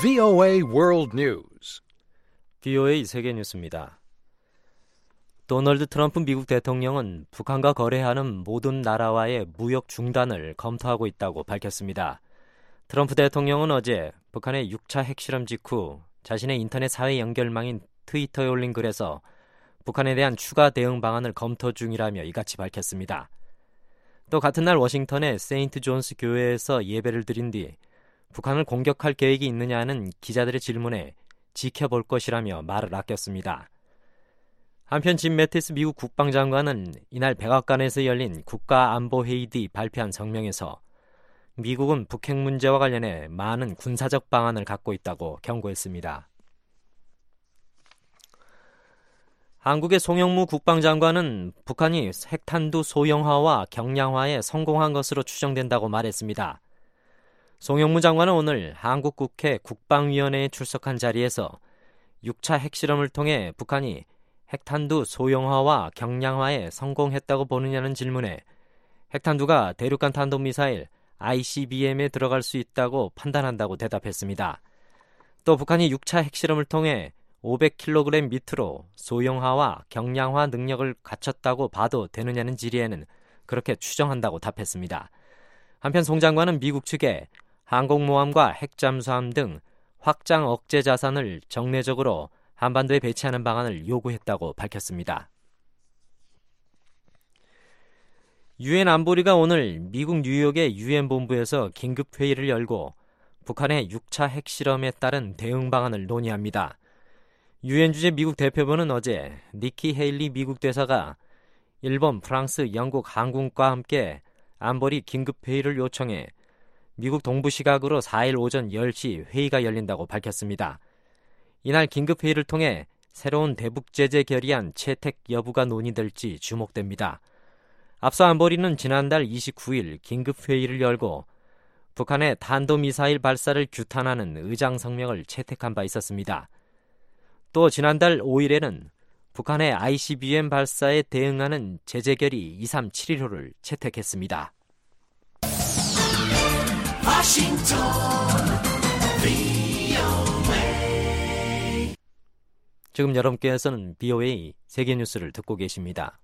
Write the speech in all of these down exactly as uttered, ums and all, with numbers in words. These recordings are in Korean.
브이오에이 World News. 브이오에이 세계 뉴스입니다. 도널드 트럼프 미국 대통령은 북한과 거래하는 모든 나라와의 무역 중단을 검토하고 있다고 밝혔습니다. 트럼프 대통령은 어제 북한의 육 차 핵실험 직후 자신의 인터넷 사회 연결망인 트위터에 올린 글에서 북한에 대한 추가 대응 방안을 검토 중이라며 이같이 밝혔습니다. 또 같은 날 워싱턴의 세인트 존스 교회에서 예배를 드린 뒤 북한을 공격할 계획이 있느냐는 기자들의 질문에 지켜볼 것이라며 말을 아꼈습니다. 한편 짐 매티스 미국 국방장관은 이날 백악관에서 열린 국가안보회의 뒤 발표한 성명에서 미국은 북핵 문제와 관련해 많은 군사적 방안을 갖고 있다고 경고했습니다. 한국의 송영무 국방장관은 북한이 핵탄두 소형화와 경량화에 성공한 것으로 추정된다고 말했습니다. 송영무 장관은 오늘 한국 국회 국방위원회에 출석한 자리에서 육 차 핵실험을 통해 북한이 핵탄두 소형화와 경량화에 성공했다고 보느냐는 질문에 핵탄두가 대륙간 탄도미사일 아이씨비엠에 들어갈 수 있다고 판단한다고 대답했습니다. 또 북한이 육 차 핵실험을 통해 오백 킬로그램 밑으로 소형화와 경량화 능력을 갖췄다고 봐도 되느냐는 질의에는 그렇게 추정한다고 답했습니다. 한편 송 장관은 미국 측에 항공모함과 핵잠수함 등 확장 억제 자산을 정례적으로 한반도에 배치하는 방안을 요구했다고 밝혔습니다. 유엔 안보리가 오늘 미국 뉴욕의 유엔 본부에서 긴급 회의를 열고 북한의 육 차 핵실험에 따른 대응 방안을 논의합니다. 유엔 주재 미국 대표부는 어제 니키 헤일리 미국 대사가 일본, 프랑스, 영국, 한국과 함께 안보리 긴급 회의를 요청해 미국 동부 시각으로 사 일 오전 열 시 회의가 열린다고 밝혔습니다. 이날 긴급 회의를 통해 새로운 대북 제재 결의안 채택 여부가 논의될지 주목됩니다. 앞서 안보리는 지난달 이십구 일 긴급 회의를 열고 북한의 탄도미사일 발사를 규탄하는 의장 성명을 채택한 바 있었습니다. 또 지난달 오 일에는 북한의 아이씨비엠 발사에 대응하는 제재 결의 이삼칠일호를 채택했습니다. 워싱턴 브이오에이. 지금 여러분께서는 브이오에이 세계 뉴스를 듣고 계십니다.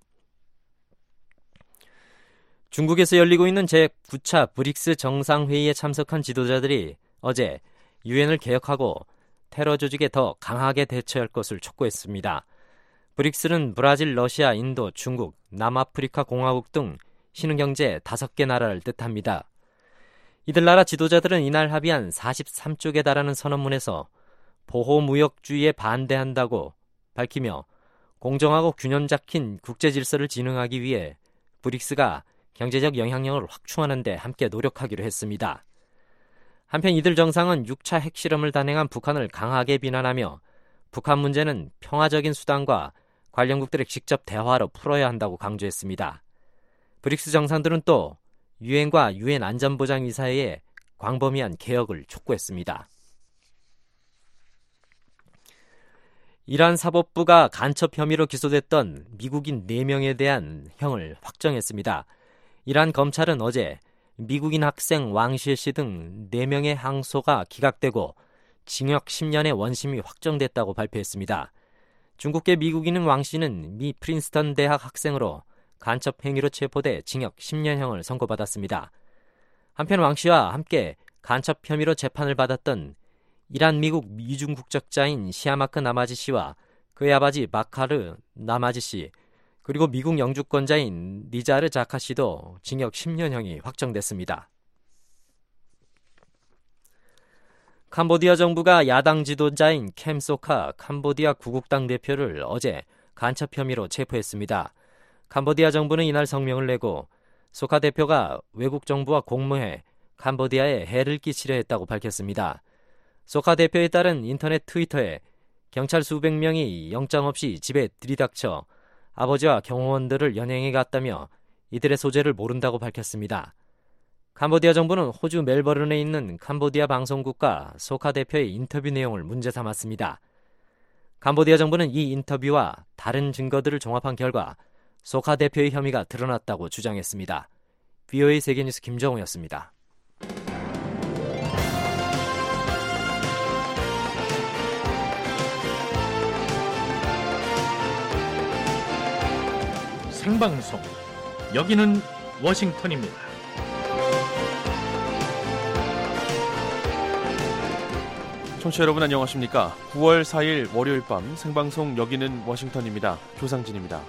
중국에서 열리고 있는 제구 차 브릭스 정상회의에 참석한 지도자들이 어제 유엔을 개혁하고 테러 조직에 더 강하게 대처할 것을 촉구했습니다. 브릭스는 브라질, 러시아, 인도, 중국, 남아프리카 공화국 등 신흥경제 다섯 개 나라를 뜻합니다. 이들 나라 지도자들은 이날 합의한 사십삼 쪽에 달하는 선언문에서 보호무역주의에 반대한다고 밝히며 공정하고 균형 잡힌 국제 질서를 진흥하기 위해 브릭스가 경제적 영향력을 확충하는 데 함께 노력하기로 했습니다. 한편 이들 정상은 육 차 핵실험을 단행한 북한을 강하게 비난하며 북한 문제는 평화적인 수단과 관련국들의 직접 대화로 풀어야 한다고 강조했습니다. 브릭스 정상들은 또 유엔과 유엔 안전보장이사회의 광범위한 개혁을 촉구했습니다. 이란 사법부가 간첩 혐의로 기소됐던 미국인 네 명에 대한 형을 확정했습니다. 이란 검찰은 어제 미국인 학생 왕실 씨 등 네 명의 항소가 기각되고 징역 십 년의 원심이 확정됐다고 발표했습니다. 중국계 미국인인 왕 씨는 미 프린스턴 대학 학생으로 간첩 행위로 체포돼 징역 십 년형을 선고받았습니다. 한편 왕 씨와 함께 간첩 혐의로 재판을 받았던 이란 미국 이중 국적자인 시아마크 나마지 씨와 그의 아버지 마카르 나마지 씨, 그리고 미국 영주권자인 니자르 자카 씨도 징역 십 년형이 확정됐습니다. 캄보디아 정부가 야당 지도자인 캠 소카 캄보디아 구국당 대표를 어제 간첩 혐의로 체포했습니다. 캄보디아 정부는 이날 성명을 내고 소카 대표가 외국 정부와 공모해 캄보디아에 해를 끼치려 했다고 밝혔습니다. 소카 대표에 따른 인터넷 트위터에 경찰 수백 명이 영장 없이 집에 들이닥쳐 아버지와 경호원들을 연행해 갔다며 이들의 소재를 모른다고 밝혔습니다. 캄보디아 정부는 호주 멜버른에 있는 캄보디아 방송국과 소카 대표의 인터뷰 내용을 문제 삼았습니다. 캄보디아 정부는 이 인터뷰와 다른 증거들을 종합한 결과 소카 대표의 혐의가 드러났다고 주장했습니다. 브이오에이 세계뉴스 김정우였습니다. 생방송. 여기는 워싱턴입니다. 청취자 여러분 안녕하십니까? 구월 사일 월요일 밤 생방송 여기는 워싱턴입니다. 조상진입니다.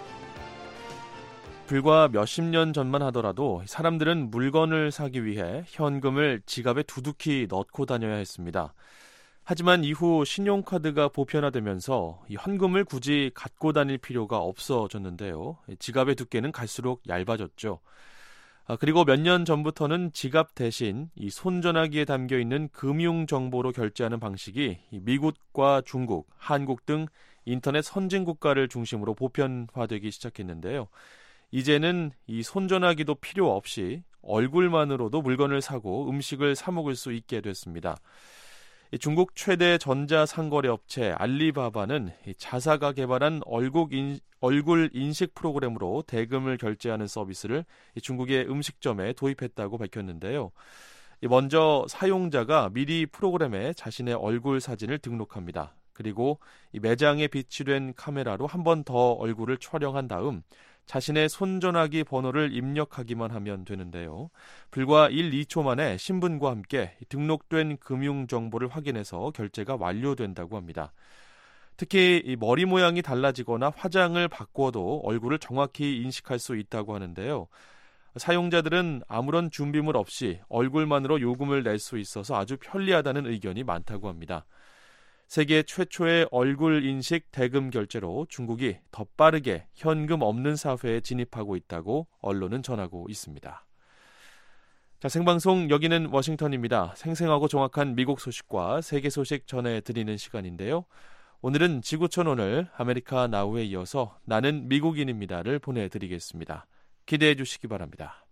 불과 몇십 년 전만 하더라도 사람들은 물건을 사기 위해 현금을 지갑에 두둑히 넣고 다녀야 했습니다. 하지만 이후 신용카드가 보편화되면서 이 현금을 굳이 갖고 다닐 필요가 없어졌는데요. 지갑의 두께는 갈수록 얇아졌죠. 아, 그리고 몇 년 전부터는 지갑 대신 이 손전화기에 담겨있는 금융정보로 결제하는 방식이 미국과 중국, 한국 등 인터넷 선진 국가를 중심으로 보편화되기 시작했는데요. 이제는 이 손전화기도 필요 없이 얼굴만으로도 물건을 사고 음식을 사 먹을 수 있게 됐습니다. 중국 최대 전자상거래 업체 알리바바는 자사가 개발한 얼굴, 인, 얼굴 인식 프로그램으로 대금을 결제하는 서비스를 중국의 음식점에 도입했다고 밝혔는데요. 먼저 사용자가 미리 프로그램에 자신의 얼굴 사진을 등록합니다. 그리고 매장에 비치된 카메라로 한 번 더 얼굴을 촬영한 다음 자신의 손전화기 번호를 입력하기만 하면 되는데요. 불과 일, 이 초 만에 신분과 함께 등록된 금융정보를 확인해서 결제가 완료된다고 합니다. 특히 이 머리 모양이 달라지거나 화장을 바꿔도 얼굴을 정확히 인식할 수 있다고 하는데요. 사용자들은 아무런 준비물 없이 얼굴만으로 요금을 낼 수 있어서 아주 편리하다는 의견이 많다고 합니다. 세계 최초의 얼굴 인식 대금 결제로 중국이 더 빠르게 현금 없는 사회에 진입하고 있다고 언론은 전하고 있습니다. 자, 생방송 여기는 워싱턴입니다. 생생하고 정확한 미국 소식과 세계 소식 전해드리는 시간인데요. 오늘은 지구촌 오늘 아메리카 나우에 이어서 나는 미국인입니다를 보내드리겠습니다. 기대해 주시기 바랍니다.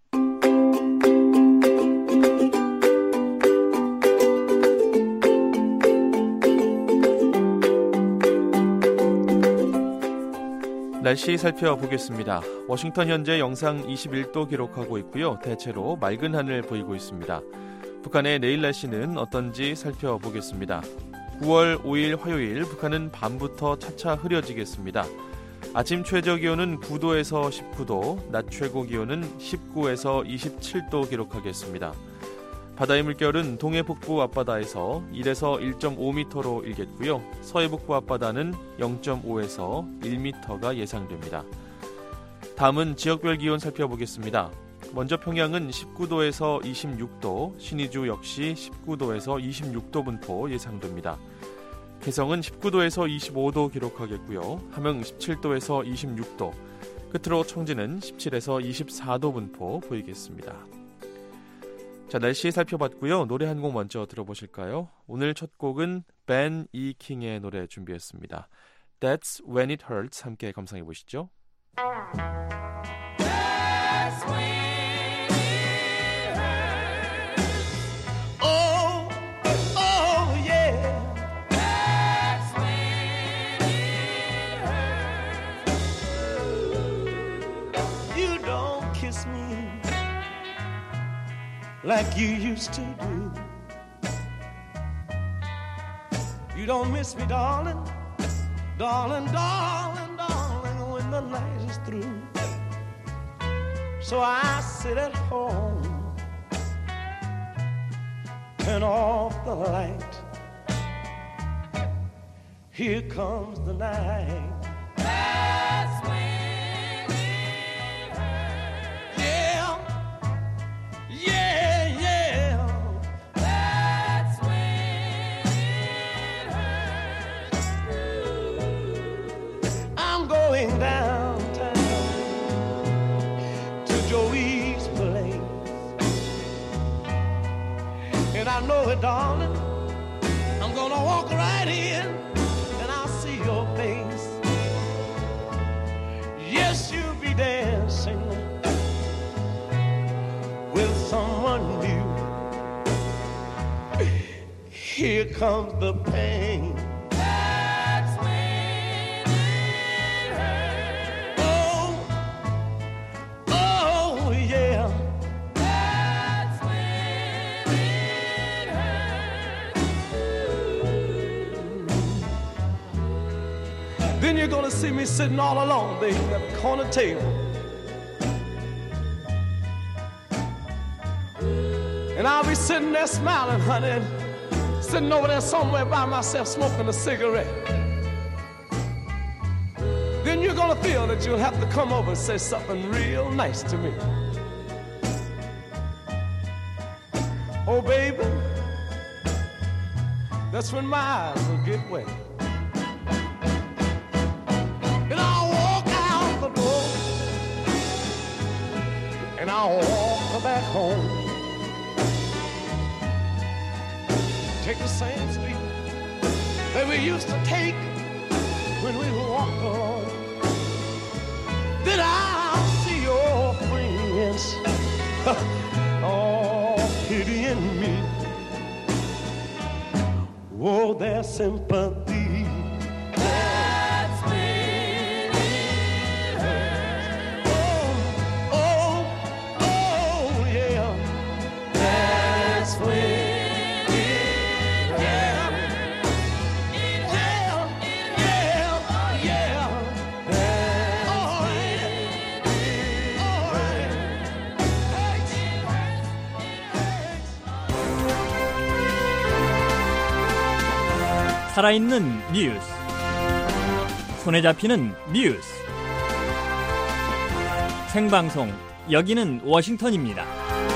날씨 살펴보겠습니다. 워싱턴 현재 영상 이십일 도 기록하고 있고요. 대체로 맑은 하늘 보이고 있습니다. 북한의 내일 날씨는 어떤지 살펴보겠습니다. 구월 오일 화요일 북한은 밤부터 차차 흐려지겠습니다. 아침 최저 기온은 구 도에서 십구 도, 낮 최고 기온은 십구에서 이십칠 도 기록하겠습니다. 바다의 물결은 동해 북부 앞바다에서 일에서 일 점 오 미터로 일겠고요. 서해 북부 앞바다는 영 점 오에서 일 미터가 예상됩니다. 다음은 지역별 기온 살펴보겠습니다. 먼저 평양은 십구 도에서 이십육 도, 신의주 역시 십구 도에서 이십육 도 분포 예상됩니다. 개성은 십구 도에서 이십오 도 기록하겠고요. 함흥 십칠 도에서 이십육 도, 끝으로 청진은 십칠에서 이십사 도 분포 보이겠습니다. 자, 날씨 살펴봤고요. 노래 한 곡 먼저 들어보실까요? 오늘 첫 곡은 벤 이 킹의 노래 준비했습니다. That's When It Hurts 함께 감상해 보시죠. That's when it hurts. Oh, oh yeah. That's when it hurts. You don't kiss me like you used to do. You don't miss me, darling, darling, darling, darling, when the night is through. So I sit at home, turn off the light. Here comes the night. That's when it hurts. Yeah, yeah. Downtown to Joey's place, and I know it, darling, I'm gonna walk right in and I'll see your face. Yes, you'll be dancing with someone new. Here comes the pain. Then you're gonna see me sitting all alone, baby, at the corner table. And I'll be sitting there smiling, honey, and sitting over there somewhere by myself smoking a cigarette. Then you're gonna feel that you'll have to come over and say something real nice to me. Oh, baby, that's when my eyes will get wet. And I'll walk out the door, and I'll walk back home. Take the same street that we used to take when we walked along. Then I'll see your friends all pitying me. Oh, their sympathy. That's when it hurts. Oh, oh, oh, yeah. That's when. 살아있는 뉴스, 손에 잡히는 뉴스, 생방송, 여기는 워싱턴입니다.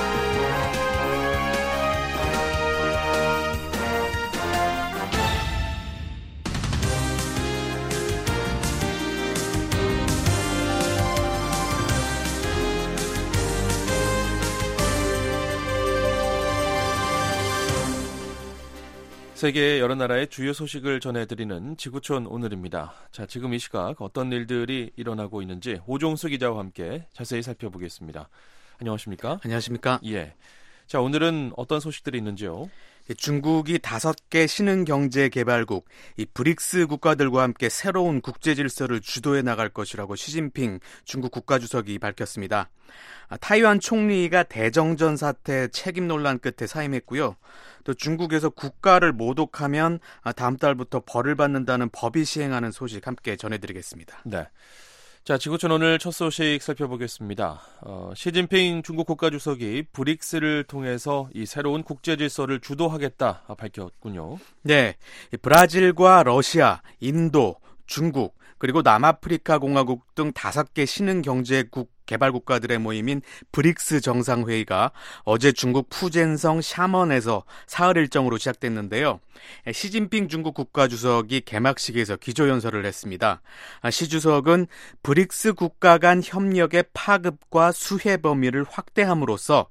세계 여러 나라의 주요 소식을 전해드리는 지구촌 오늘입니다. 자, 지금 이 시각 어떤 일들이 일어나고 있는지 오종수 기자와 함께 자세히 살펴보겠습니다. 안녕하십니까? 안녕하십니까? 예. 자, 오늘은 어떤 소식들이 있는지요? 중국이 다섯 개 신흥경제개발국, 이 브릭스 국가들과 함께 새로운 국제 질서를 주도해 나갈 것이라고 시진핑 중국 국가주석이 밝혔습니다. 타이완 총리가 대정전 사태 책임 논란 끝에 사임했고요. 또 중국에서 국가를 모독하면 다음 달부터 벌을 받는다는 법이 시행하는 소식 함께 전해드리겠습니다. 네. 자, 지구촌 오늘 첫 소식 살펴보겠습니다. 어, 시진핑 중국 국가주석이 브릭스를 통해서 이 새로운 국제 질서를 주도하겠다 밝혔군요. 네, 브라질과 러시아, 인도, 중국, 그리고 남아프리카 공화국 등 다섯 개 신흥 경제국 개발 국가들의 모임인 브릭스 정상회의가 어제 중국 푸젠성 샤먼에서 사흘 일정으로 시작됐는데요. 시진핑 중국 국가주석이 개막식에서 기조연설을 했습니다. 시 주석은 브릭스 국가 간 협력의 파급과 수혜 범위를 확대함으로써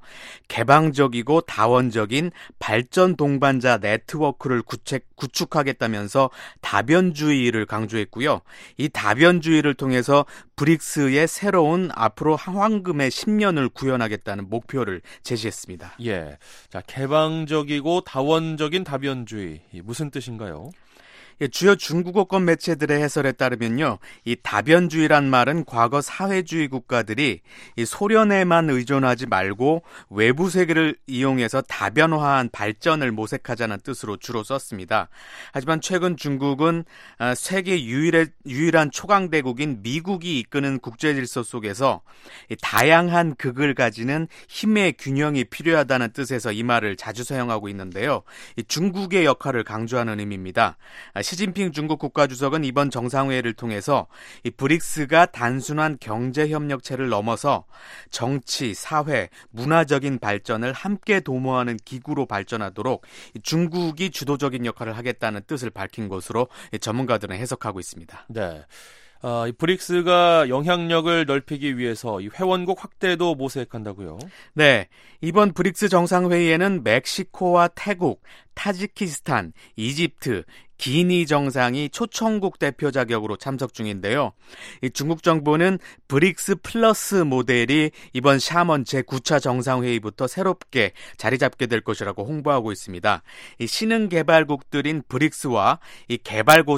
개방적이고 다원적인 발전 동반자 네트워크를 구축, 구축하겠다면서 다변주의를 강조했고요. 이 다변주의를 통해서 브릭스의 새로운 앞으로 황금의 십 년을 구현하겠다는 목표를 제시했습니다. 예, 자, 개방적이고 다원적인 다변주의, 무슨 뜻인가요? 주요 중국어권 매체들의 해설에 따르면요, 이 다변주의란 말은 과거 사회주의 국가들이 이 소련에만 의존하지 말고 외부 세계를 이용해서 다변화한 발전을 모색하자는 뜻으로 주로 썼습니다. 하지만 최근 중국은 세계 유일의, 유일한 초강대국인 미국이 이끄는 국제 질서 속에서 이 다양한 극을 가지는 힘의 균형이 필요하다는 뜻에서 이 말을 자주 사용하고 있는데요. 이 중국의 역할을 강조하는 의미입니다. 시진핑 중국 국가주석은 이번 정상회의를 통해서 이 브릭스가 단순한 경제협력체를 넘어서 정치, 사회, 문화적인 발전을 함께 도모하는 기구로 발전하도록 중국이 주도적인 역할을 하겠다는 뜻을 밝힌 것으로 전문가들은 해석하고 있습니다. 네. 아, 이 브릭스가 영향력을 넓히기 위해서 이 회원국 확대도 모색한다고요? 네, 이번 브릭스 정상회의에는 멕시코와 태국, 타지키스탄, 이집트, 기니 정상이 초청국 대표 자격으로 참석 중인데요. 이 중국 정부는 브릭스 플러스 모델이 이번 샤먼 제구 차 정상회의부터 새롭게 자리 잡게 될 것이라고 홍보하고 있습니다. 이 신흥개발국들인 브릭스와 이 개발고상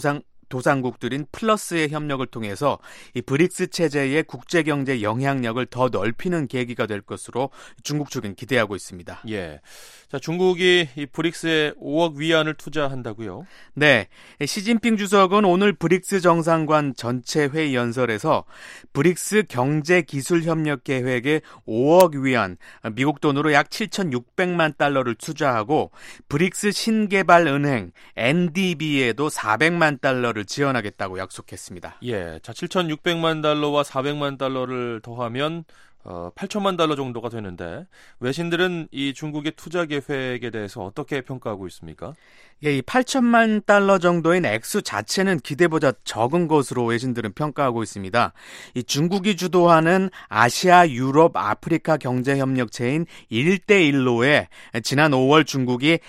도상국들인 플러스의 협력을 통해서 이 브릭스 체제의 국제 경제 영향력을 더 넓히는 계기가 될 것으로 중국 측은 기대하고 있습니다. 예. 자, 중국이 이 브릭스에 오억 위안을 투자한다고요? 네. 시진핑 주석은 오늘 브릭스 정상관 전체 회의 연설에서 브릭스 경제 기술 협력 계획에 오억 위안, 미국 돈으로 약 칠천육백만 달러를 투자하고 브릭스 신개발은행 엔디비에도 사백만 달러를 지원하겠다고 약속했습니다. 예. 자, 칠천육백만 달러와 사백만 달러를 더하면 어, 팔천만 달러 정도가 되는데 외신들은 이 중국의 투자 계획에 대해서 어떻게 평가하고 있습니까? 예, 이 팔천만 달러 정도인 액수 자체는 기대보다 적은 것으로 외신들은 평가하고 있습니다. 이 중국이 주도하는 아시아, 유럽, 아프리카 경제협력체인 일 대 일로에 지난 오월 중국이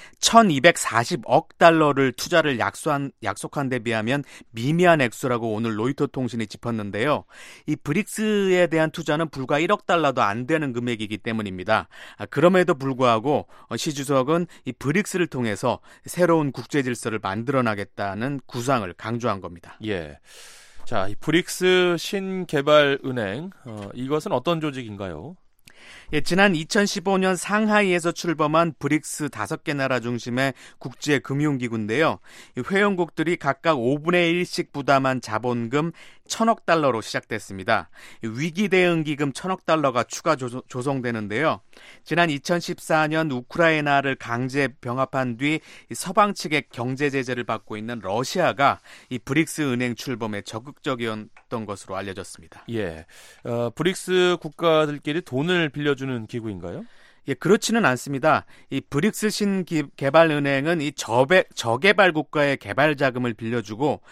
천이백사십억 달러를 투자를 약속한, 약속한 데 비하면 미미한 액수라고 오늘 로이터 통신이 짚었는데요. 이 브릭스에 대한 투자는 불과 일억 달러도 안 되는 금액이기 때문입니다. 그럼에도 불구하고 시 주석은 이 브릭스를 통해서 새로운 국제 질서를 만들어 나겠다는 구상을 강조한 겁니다. 예. 자, 이 브릭스 신개발은행, 어, 이것은 어떤 조직인가요? 예, 지난 이천십오 년 상하이에서 출범한 브릭스 다섯 개 나라 중심의 국제 금융기구인데요. 이 회원국들이 각각 오분의 일씩 부담한 자본금 천억 달러로 시작됐습니다. 위기 대응 기금 천억 달러가 추가 조성, 조성되는데요. 지난 이천십사 년 우크라이나를 강제 병합한 뒤 서방 측의 경제 제재를 받고 있는 러시아가 이 브릭스 은행 출범에 적극적이었던 것으로 알려졌습니다. 예, 어, 브릭스 국가들끼리 돈을 빌려주는 기구인가요? 예, 그렇지는 않습니다. 이 브릭스 신개발은행은 이 저배, 저개발 국가의 개발 자금을 빌려주고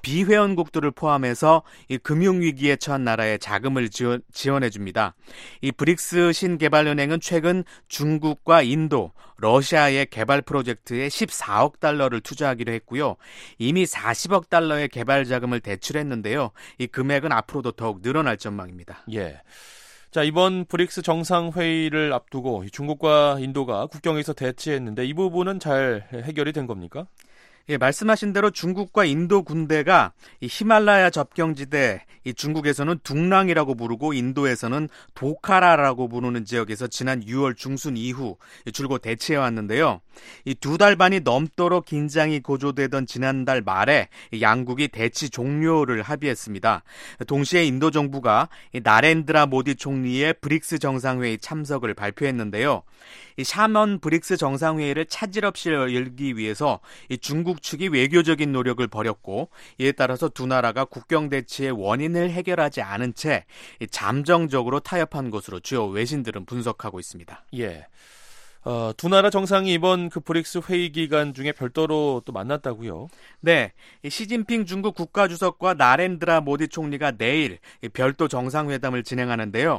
비회원국들을 포함해서 이 금융위기에 처한 나라에 자금을 지원, 지원해줍니다. 이 브릭스 신개발은행은 최근 중국과 인도, 러시아의 개발 프로젝트에 십사억 달러를 투자하기로 했고요. 이미 사십억 달러의 개발 자금을 대출했는데요. 이 금액은 앞으로도 더욱 늘어날 전망입니다. 예. 자, 이번 브릭스 정상회의를 앞두고 중국과 인도가 국경에서 대치했는데 이 부분은 잘 해결이 된 겁니까? 예, 말씀하신 대로 중국과 인도 군대가 이 히말라야 접경지대, 이 중국에서는 둥랑이라고 부르고 인도에서는 도카라라고 부르는 지역에서 지난 유월 중순 이후 줄곧 대치해 왔는데요. 이 두 달 반이 넘도록 긴장이 고조되던 지난달 말에 양국이 대치 종료를 합의했습니다. 동시에 인도 정부가 이 나렌드라 모디 총리의 브릭스 정상회의 참석을 발표했는데요. 이 샤먼 브릭스 정상회의를 차질 없이 열기 위해서 이 중국 측이 외교적인 노력을 벌였고 이에 따라서 두 나라가 국경 대치의 원인을 해결하지 않은 채 잠정적으로 타협한 것으로 주요 외신들은 분석하고 있습니다. 예. 어, 두 나라 정상이 이번 그 브릭스 회의 기간 중에 별도로 또 만났다고요? 네, 시진핑 중국 국가주석과 나렌드라 모디 총리가 내일 별도 정상회담을 진행하는데요.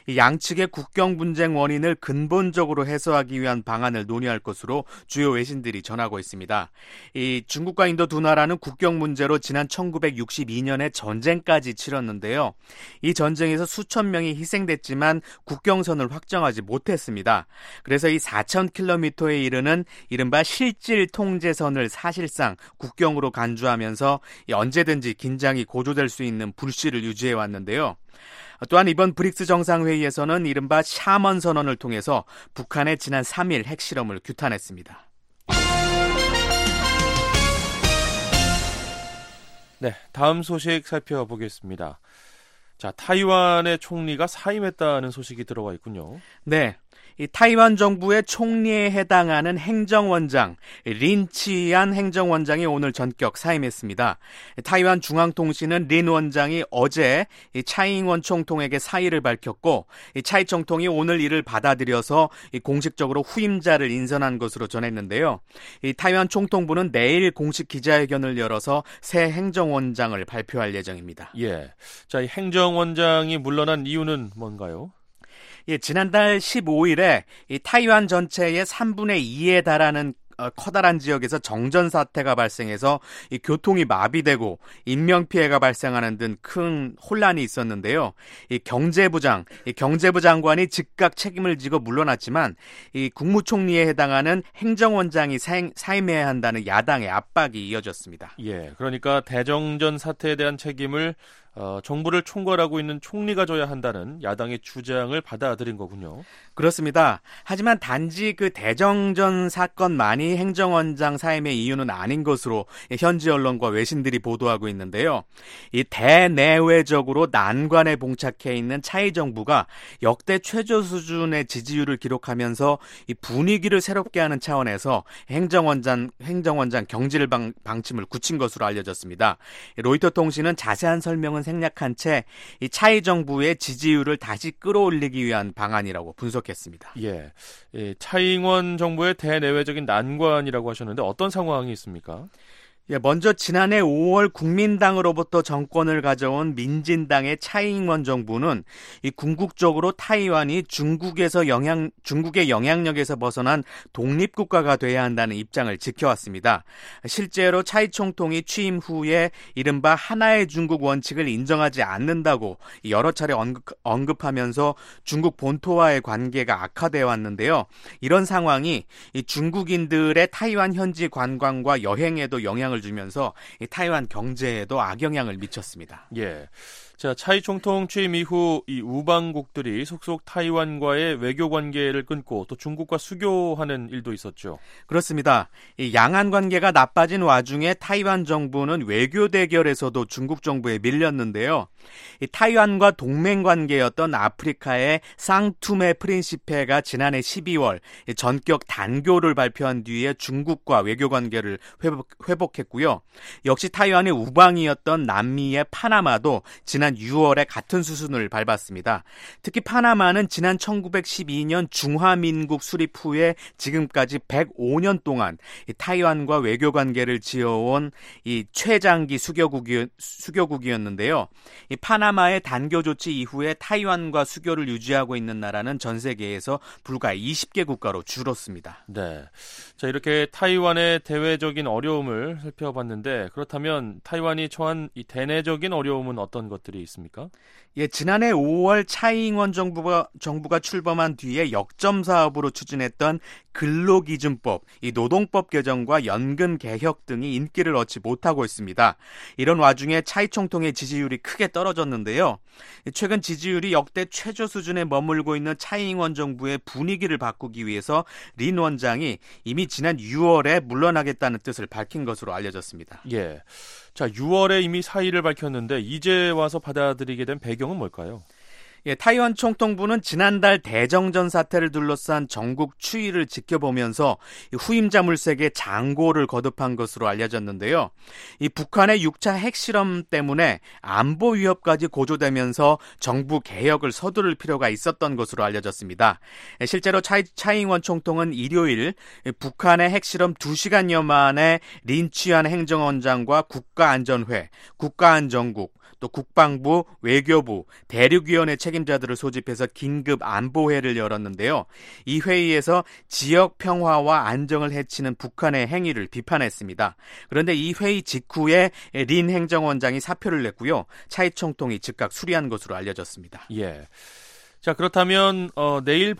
양측의 국경 분쟁 원인을 근본적으로 해소하기 위한 방안을 논의할 것으로 주요 외신들이 전하고 있습니다. 이 중국과 인도 두 나라는 국경 문제로 지난 천구백육십이 년에 전쟁까지 치렀는데요. 이 전쟁에서 수천 명이 희생됐지만 국경선을 확정하지 못했습니다. 그래서 이 사천 킬로미터에 이르는 이른바 실질 통제선을 사실상 국경으로 간주하면서 언제든지 긴장이 고조될 수 있는 불씨를 유지해 왔는데요. 또한 이번 브릭스 정상회의에서는 이른바 샤먼 선언을 통해서 북한의 지난 삼 일 핵실험을 규탄했습니다. 네, 다음 소식 살펴보겠습니다. 자, 타이완의 총리가 사임했다는 소식이 들어와 있군요. 네. 이 타이완 정부의 총리에 해당하는 행정원장 린치안 행정원장이 오늘 전격 사임했습니다. 타이완 중앙통신은 린 원장이 어제 차이잉원 총통에게 사의를 밝혔고 차이 총통이 오늘 이를 받아들여서 공식적으로 후임자를 인선한 것으로 전했는데요. 이 타이완 총통부는 내일 공식 기자회견을 열어서 새 행정원장을 발표할 예정입니다. 예, 자, 이 행정원장이 물러난 이유는 뭔가요? 예, 지난달 십오 일에 이 타이완 전체의 삼분의 이에 달하는 커다란 지역에서 정전 사태가 발생해서 이 교통이 마비되고 인명 피해가 발생하는 등 큰 혼란이 있었는데요. 이 경제부장, 이 경제부 장관이 즉각 책임을 지고 물러났지만 이 국무총리에 해당하는 행정원장이 사임, 사임해야 한다는 야당의 압박이 이어졌습니다. 예, 그러니까 대정전 사태에 대한 책임을 어, 정부를 총괄하고 있는 총리가 져야 한다는 야당의 주장을 받아들인 거군요. 그렇습니다. 하지만 단지 그 대정전 사건만이 행정원장 사임의 이유는 아닌 것으로 현지 언론과 외신들이 보도하고 있는데요. 이 대내외적으로 난관에 봉착해 있는 차이 정부가 역대 최저 수준의 지지율을 기록하면서 이 분위기를 새롭게 하는 차원에서 행정원장 행정원장 경질 방, 방침을 굳힌 것으로 알려졌습니다. 로이터 통신은 자세한 설명은 생략한 채 이 차이 정부의 지지율을 다시 끌어올리기 위한 방안이라고 분석했습니다. 예, 예, 차이잉원 정부의 대내외적인 난관이라고 하셨는데 어떤 상황이 있습니까? 예, 먼저 지난해 오월 국민당으로부터 정권을 가져온 민진당의 차이잉원 정부는 이 궁극적으로 타이완이 중국에서 영향, 중국의 영향력에서 벗어난 독립국가가 돼야 한다는 입장을 지켜왔습니다. 실제로 차이 총통이 취임 후에 이른바 하나의 중국 원칙을 인정하지 않는다고 여러 차례 언급, 언급하면서 중국 본토와의 관계가 악화되어 왔는데요. 이런 상황이 이 중국인들의 타이완 현지 관광과 여행에도 영향을 주면서 이 타이완 경제에도 악영향을 미쳤습니다. 예. 자, 차이 총통 취임 이후 이 우방국들이 속속 타이완과의 외교 관계를 끊고 또 중국과 수교하는 일도 있었죠. 그렇습니다. 이 양안 관계가 나빠진 와중에 타이완 정부는 외교 대결에서도 중국 정부에 밀렸는데요. 이 타이완과 동맹 관계였던 아프리카의 상투메 프린시페가 지난해 십이월 전격 단교를 발표한 뒤에 중국과 외교 관계를 회복, 회복했고요. 역시 타이완의 우방이었던 남미의 파나마도 지난 유월에 같은 수순을 밟았습니다. 특히 파나마는 지난 천구백십이 년 중화민국 수립 후에 지금까지 백오 년 동안 이 타이완과 외교 관계를 지어온 이 최장기 수교국이, 수교국이었는데요. 이 파나마의 단교 조치 이후에 타이완과 수교를 유지하고 있는 나라는 전 세계에서 불과 이십 개 국가로 줄었습니다. 네. 자, 이렇게 타이완의 대외적인 어려움을 살펴봤는데 그렇다면 타이완이 처한 이 대내적인 어려움은 어떤 것들이 있습니까? 예, 지난해 오월 차이잉원 정부가 정부가 출범한 뒤에 역점 사업으로 추진했던 근로기준법, 이 노동법 개정과 연금 개혁 등이 인기를 얻지 못하고 있습니다. 이런 와중에 차이 총통의 지지율이 크게 떨어졌는데요. 최근 지지율이 역대 최저 수준에 머물고 있는 차이잉원 정부의 분위기를 바꾸기 위해서 린 원장이 이미 지난 유월에 물러나겠다는 뜻을 밝힌 것으로 알려졌습니다. 예. 자, 유월에 이미 사의를 밝혔는데 이제 와서 받아들이게 된 배경은 뭘까요? 예, 타이완 총통부는 지난달 대정전 사태를 둘러싼 전국 추이를 지켜보면서 후임자 물색에 장고를 거듭한 것으로 알려졌는데요. 이 북한의 육 차 핵실험 때문에 안보 위협까지 고조되면서 정부 개혁을 서두를 필요가 있었던 것으로 알려졌습니다. 실제로 차이, 차이잉원 총통은 일요일 북한의 핵실험 두 시간여 만에 린취안 행정원장과 국가안전회, 국가안전국, 또 국방부, 외교부, 대륙위원회 책임자들을 소집해서 긴급 안보회를 열었는데요. 이 회의에서 지역 평화와 안정을 해치는 북한의 행위를 비판했습니다. 그런데 이 회의 직후에 린 행정원장이 사표를 냈고요. 차이 총통이 즉각 수리한 것으로 알려졌습니다. 예. 자, 그렇다면 어, 내일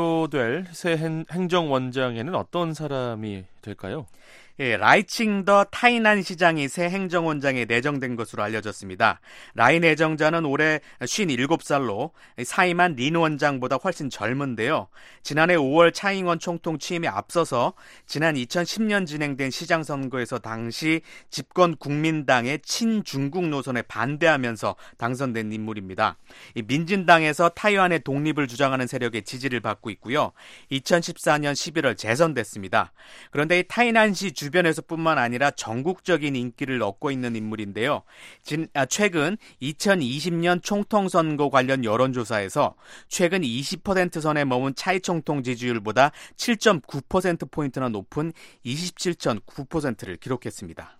발표될 새 행, 행정원장에는 어떤 사람이 될까요? 예, 라이칭더 타이난 시장이 새 행정원장에 내정된 것으로 알려졌습니다. 라이 내정자는 올해 쉰일곱 살로 사임한 린 원장보다 훨씬 젊은데요. 지난해 오월 차이잉원 총통 취임에 앞서서 지난 이천십 년 진행된 시장 선거에서 당시 집권 국민당의 친중국 노선에 반대하면서 당선된 인물입니다. 이 민진당에서 타이완의 독립을 주장하는 세력의 지지를 받고 있고요. 이천십사 년 십일월 재선됐습니다. 그런데 이 타이난시 주변에서뿐만 아니라 전국적인 인기를 얻고 있는 인물인데요. 진, 아, 최근 이천이십 년 총통 선거 관련 여론조사에서 최근 이십 퍼센트 선에 머문 차이 총통 지지율보다 칠 점 구 퍼센트 포인트나 높은 이십칠 점 구 퍼센트를 기록했습니다.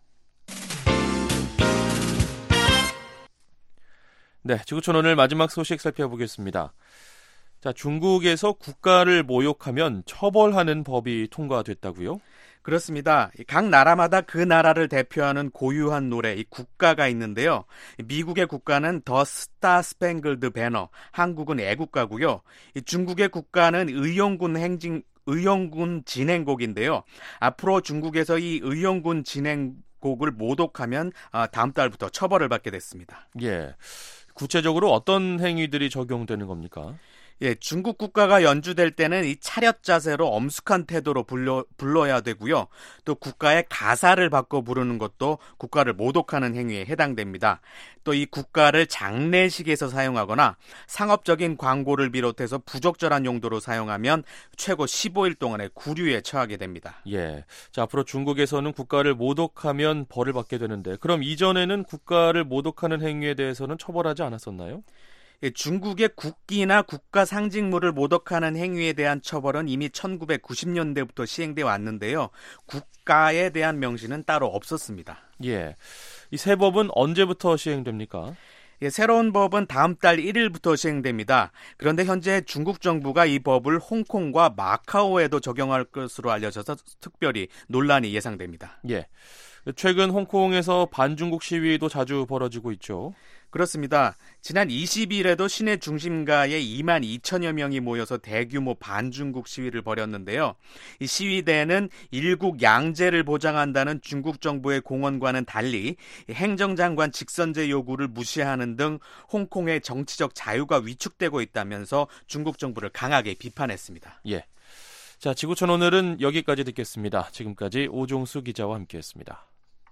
네, 지구촌 오늘 마지막 소식 살펴보겠습니다. 자, 중국에서 국가를 모욕하면 처벌하는 법이 통과됐다고요? 그렇습니다. 각 나라마다 그 나라를 대표하는 고유한 노래, 이 국가가 있는데요. 미국의 국가는 더 스타 스팽글드 배너, 한국은 애국가고요. 중국의 국가는 의용군 행진, 의용군 진행곡인데요. 앞으로 중국에서 이 의용군 진행곡을 모독하면 다음 달부터 처벌을 받게 됐습니다. 예, 구체적으로 어떤 행위들이 적용되는 겁니까? 예, 중국 국가가 연주될 때는 이 차렷 자세로 엄숙한 태도로 불러, 불러야 되고요. 또 국가의 가사를 바꿔 부르는 것도 국가를 모독하는 행위에 해당됩니다. 또 이 국가를 장례식에서 사용하거나 상업적인 광고를 비롯해서 부적절한 용도로 사용하면 최고 십오 일 동안의 구류에 처하게 됩니다. 예, 자, 앞으로 중국에서는 국가를 모독하면 벌을 받게 되는데 그럼 이전에는 국가를 모독하는 행위에 대해서는 처벌하지 않았었나요? 중국의 국기나 국가 상징물을 모독하는 행위에 대한 처벌은 이미 천구백구십 년대부터 시행되어 왔는데요. 국가에 대한 명시는 따로 없었습니다. 예, 이 새 법은 언제부터 시행됩니까? 예, 새로운 법은 다음 달 일 일부터 시행됩니다. 그런데 현재 중국 정부가 이 법을 홍콩과 마카오에도 적용할 것으로 알려져서 특별히 논란이 예상됩니다. 예, 최근 홍콩에서 반중국 시위도 자주 벌어지고 있죠. 그렇습니다. 지난 이십 일에도 시내 중심가에 이만 이천여 명이 모여서 대규모 반중국 시위를 벌였는데요. 이 시위대는 일국 양제를 보장한다는 중국 정부의 공언과는 달리 행정장관 직선제 요구를 무시하는 등 홍콩의 정치적 자유가 위축되고 있다면서 중국 정부를 강하게 비판했습니다. 예, 자, 지구촌 오늘은 여기까지 듣겠습니다. 지금까지 오종수 기자와 함께했습니다.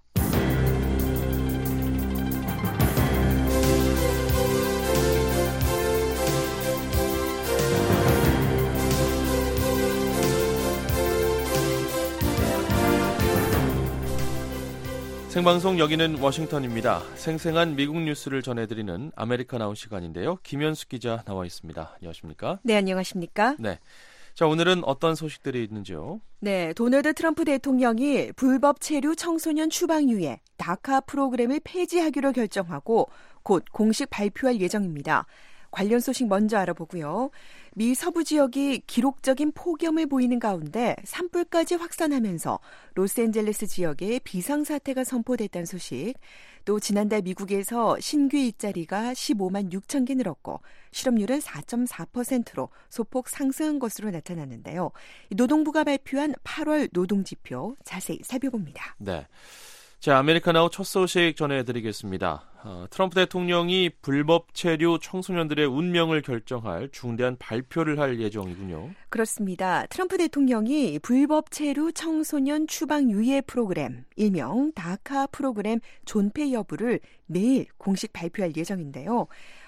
생방송 여기는 워싱턴입니다. 생생한 미국 뉴스를 전해드리는 아메리카 나우 시간인데요. 김현숙 기자 나와 있습니다. 안녕하십니까? 네, 안녕하십니까? 네. 자, 오늘은 어떤 소식들이 있는지요? 네, 도널드 트럼프 대통령이 불법 체류 청소년 추방유예 다카 프로그램을 폐지하기로 결정하고 곧 공식 발표할 예정입니다. 관련 소식 먼저 알아보고요. 미 서부 지역이 기록적인 폭염을 보이는 가운데 산불까지 확산하면서 로스앤젤레스 지역에 비상사태가 선포됐다는 소식, 또 지난달 미국에서 신규 일자리가 십오만 육천 개 늘었고 실업률은 사 점 사 퍼센트로 소폭 상승한 것으로 나타났는데요. 노동부가 발표한 팔월 노동지표 자세히 살펴봅니다. 네. 자, 아메리카 나우 첫 소식 전해드리겠습니다. 어, 트럼프 대통령이 불법 체류 청소년들의 운명을 결정할 중대한 발표를 할 예정이군요. 그렇습니다. 트럼프 대통령이 불법 체류 청소년 추방 유예 프로그램, 일명 다카 프로그램 존폐 여부를 내일 공식 발표할 예정인데요.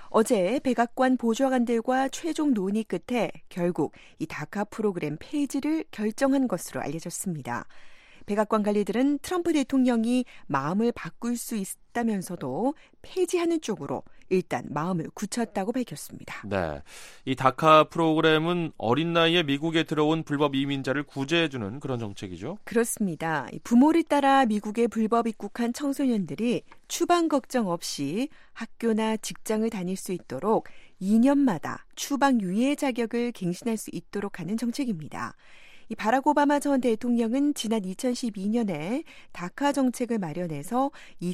어제 백악관 보좌관들과 최종 논의 끝에 결국 이 다카 프로그램 폐지를 결정한 것으로 알려졌습니다. 백악관 관리들은 트럼프 대통령이 마음을 바꿀 수 있다면서도 폐지하는 쪽으로 일단 마음을 굳혔다고 밝혔습니다. 네, 이 다카 프로그램은 어린 나이에 미국에 들어온 불법 이민자를 구제해주는 그런 정책이죠? 그렇습니다. 부모를 따라 미국에 불법 입국한 청소년들이 추방 걱정 없이 학교나 직장을 다닐 수 있도록 이 년마다 추방 유예 자격을 갱신할 수 있도록 하는 정책입니다. 이 바락 오바마 전 대통령은 지난 이천십이 년에 다카 정책을 마련해서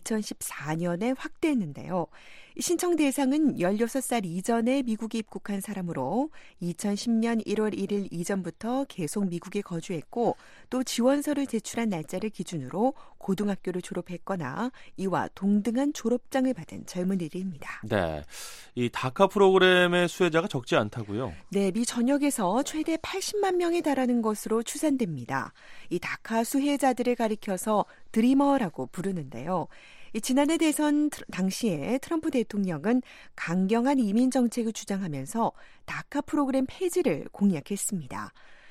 이천십사 년에 확대했는데요. 신청 대상은 열여섯 살 이전에 미국에 입국한 사람으로 이천십 년 일월 일 일 이전부터 계속 미국에 거주했고 또 지원서를 제출한 날짜를 기준으로 고등학교를 졸업했거나 이와 동등한 졸업장을 받은 젊은이들입니다. 네, 이 다카 프로그램의 수혜자가 적지 않다고요? 네, 미 전역에서 최대 팔십만 명에 달하는 것으로 추산됩니다. 이 다카 수혜자들을 가리켜서 드리머라고 부르는데요. 지난해 대선 당시에 트럼프 대통령은 강경한 이민 정책을 주장하면서 다카 프로그램 폐지를 공약했습니다.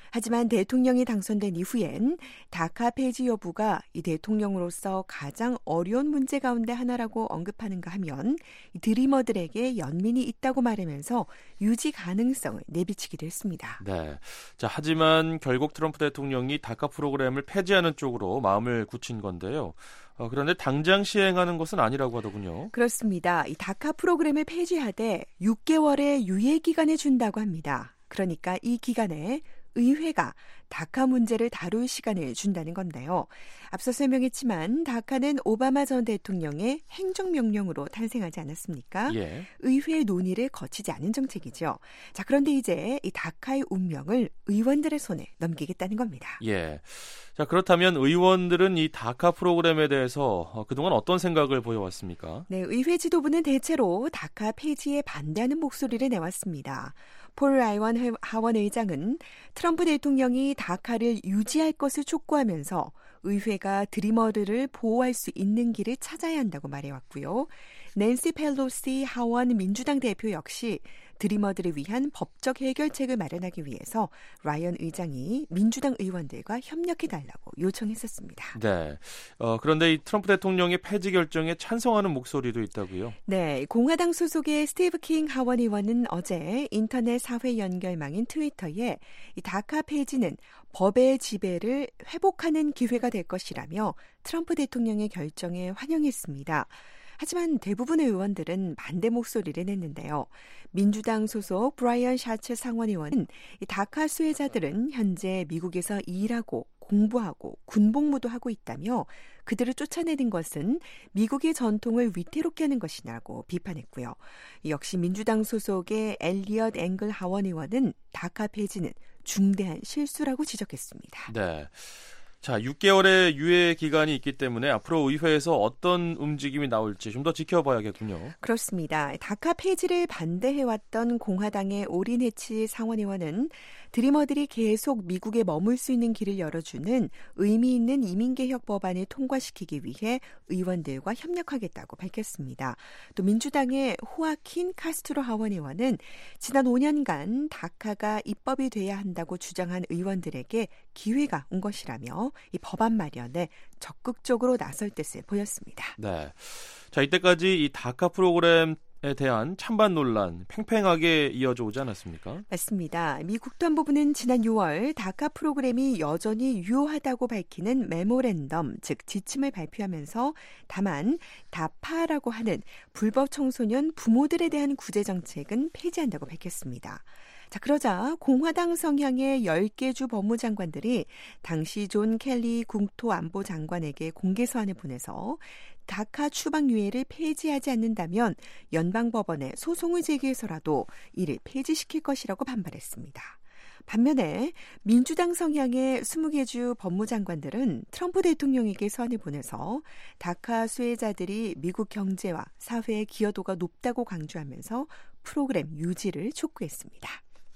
하지만 대통령이 당선된 이후엔 다카 폐지 여부가 이 대통령으로서 가장 어려운 문제 가운데 하나라고 언급하는가 하면 이 드리머들에게 연민이 있다고 말하면서 유지 가능성을 내비치기도 했습니다. 네. 자, 하지만 결국 트럼프 대통령이 다카 프로그램을 폐지하는 쪽으로 마음을 굳힌 건데요. 어, 그런데 당장 시행하는 것은 아니라고 하더군요. 그렇습니다. 이 다카 프로그램을 폐지하되 육 개월의 유예 기간을 준다고 합니다. 그러니까 이 기간에 의회가 다카 문제를 다룰 시간을 준다는 건데요. 앞서 설명했지만 다카는 오바마 전 대통령의 행정명령으로 탄생하지 않았습니까? 예. 의회 논의를 거치지 않은 정책이죠. 자, 그런데 이제 이 다카의 운명을 의원들의 손에 넘기겠다는 겁니다. 예. 자, 그렇다면 의원들은 이 다카 프로그램에 대해서 그동안 어떤 생각을 보여왔습니까? 네, 의회 지도부는 대체로 다카 폐지에 반대하는 목소리를 내왔습니다. 폴 라이언 하원 의장은 트럼프 대통령이 다카를 유지할 것을 촉구하면서 의회가 드리머들을 보호할 수 있는 길을 찾아야 한다고 말해왔고요. 낸시 펠로시 하원 민주당 대표 역시 드리머들을 위한 법적 해결책을 마련하기 위해서 라이언 의장이 민주당 의원들과 협력해달라고 요청했었습니다. 네. 어, 그런데 이 트럼프 대통령의 폐지 결정에 찬성하는 목소리도 있다고요? 네. 공화당 소속의 스티브 킹 하원 의원은 어제 인터넷 사회 연결망인 트위터에 이 다카 폐지는 법의 지배를 회복하는 기회가 될 것이라며 트럼프 대통령의 결정에 환영했습니다. 하지만 대부분의 의원들은 반대 목소리를 냈는데요. 민주당 소속 브라이언 샤츠 상원의원은 이 다카 수혜자들은 현재 미국에서 일하고 공부하고 군복무도 하고 있다며 그들을 쫓아내는 것은 미국의 전통을 위태롭게 하는 것이라고 비판했고요. 역시 민주당 소속의 엘리엇 앵글 하원 의원은 다카 폐지는 중대한 실수라고 지적했습니다. 네. 자, 육 개월의 유예 기간이 있기 때문에 앞으로 의회에서 어떤 움직임이 나올지 좀 더 지켜봐야겠군요. 그렇습니다. 다카 폐지를 반대해왔던 공화당의 오린 해치 상원의원은 드리머들이 계속 미국에 머물 수 있는 길을 열어주는 의미 있는 이민개혁 법안을 통과시키기 위해 의원들과 협력하겠다고 밝혔습니다. 또 민주당의 호아킨 카스트로 하원의원은 지난 오 년간 다카가 입법이 돼야 한다고 주장한 의원들에게 기회가 온 것이라며 이 법안 마련에 적극적으로 나설 뜻을 보였습니다. 네. 자, 이때까지 이 다카 프로그램에 대한 찬반 논란 팽팽하게 이어져 오지 않았습니까? 맞습니다. 미 국토안보부는 지난 유월 다카 프로그램이 여전히 유효하다고 밝히는 메모랜덤, 즉 지침을 발표하면서 다만 다파라고 하는 불법 청소년 부모들에 대한 구제 정책은 폐지한다고 밝혔습니다. 자, 그러자 공화당 성향의 열 개 주 법무장관들이 당시 존 켈리 국토안보 장관에게 공개 서한을 보내서 다카 추방 유예를 폐지하지 않는다면 연방법원에 소송을 제기해서라도 이를 폐지시킬 것이라고 반발했습니다. 반면에 민주당 성향의 스무 개 주 법무장관들은 트럼프 대통령에게 서한을 보내서 다카 수혜자들이 미국 경제와 사회의 기여도가 높다고 강조하면서 프로그램 유지를 촉구했습니다.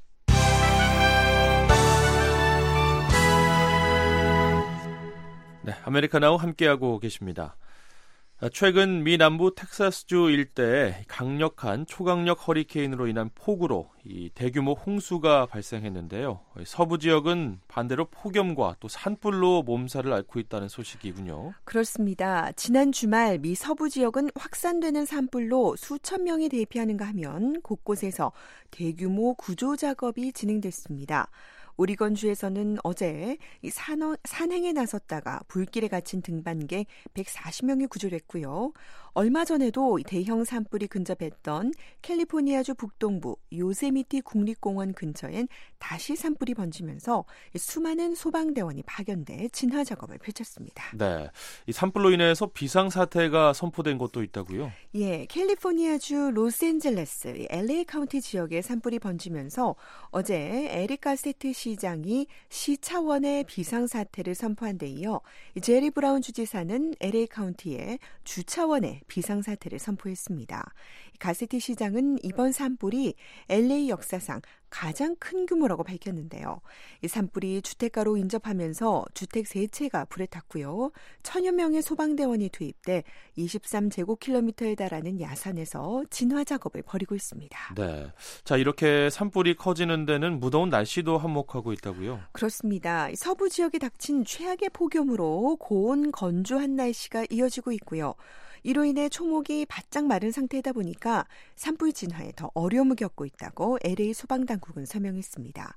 네, 아메리카나우 함께하고 계십니다. 최근 미 남부 텍사스주 일대에 강력한 초강력 허리케인으로 인한 폭우로 이 대규모 홍수가 발생했는데요. 서부 지역은 반대로 폭염과 또 산불로 몸살을 앓고 있다는 소식이군요. 그렇습니다. 지난 주말 미 서부 지역은 확산되는 산불로 수천 명이 대피하는가 하면 곳곳에서 대규모 구조 작업이 진행됐습니다. 오리건주에서는 어제 이 산어, 산행에 나섰다가 불길에 갇힌 등반객 백사십 명이 구조됐고요. 얼마 전에도 대형 산불이 근접했던 캘리포니아주 북동부 요세미티 국립공원 근처엔 다시 산불이 번지면서 수많은 소방대원이 파견돼 진화 작업을 펼쳤습니다. 네, 이 산불로 인해서 비상사태가 선포된 곳도 있다고요? 예, 캘리포니아주 로스앤젤레스 엘에이 카운티 지역에 산불이 번지면서 어제 에릭 가세트 시장이 시 차원의 비상사태를 선포한 데 이어 제리 브라운 주지사는 엘에이 카운티에 주 차원의 비상사태를 선포했습니다. 가세티 시장은 이번 산불이 엘에이 역사상 가장 큰 규모라고 밝혔는데요. 이 산불이 주택가로 인접하면서 주택 세 채가 불에 탔고요. 천여 명의 소방대원이 투입돼 이십삼 제곱킬로미터에 달하는 야산에서 진화 작업을 벌이고 있습니다. 네. 자, 이렇게 산불이 커지는 데는 무더운 날씨도 한몫하고 있다고요? 그렇습니다. 서부 지역에 닥친 최악의 폭염으로 고온 건조한 날씨가 이어지고 있고요. 이로 인해 초목이 바짝 마른 상태이다 보니까 산불 진화에 더 어려움을 겪고 있다고 엘에이 소방당국은 설명했습니다.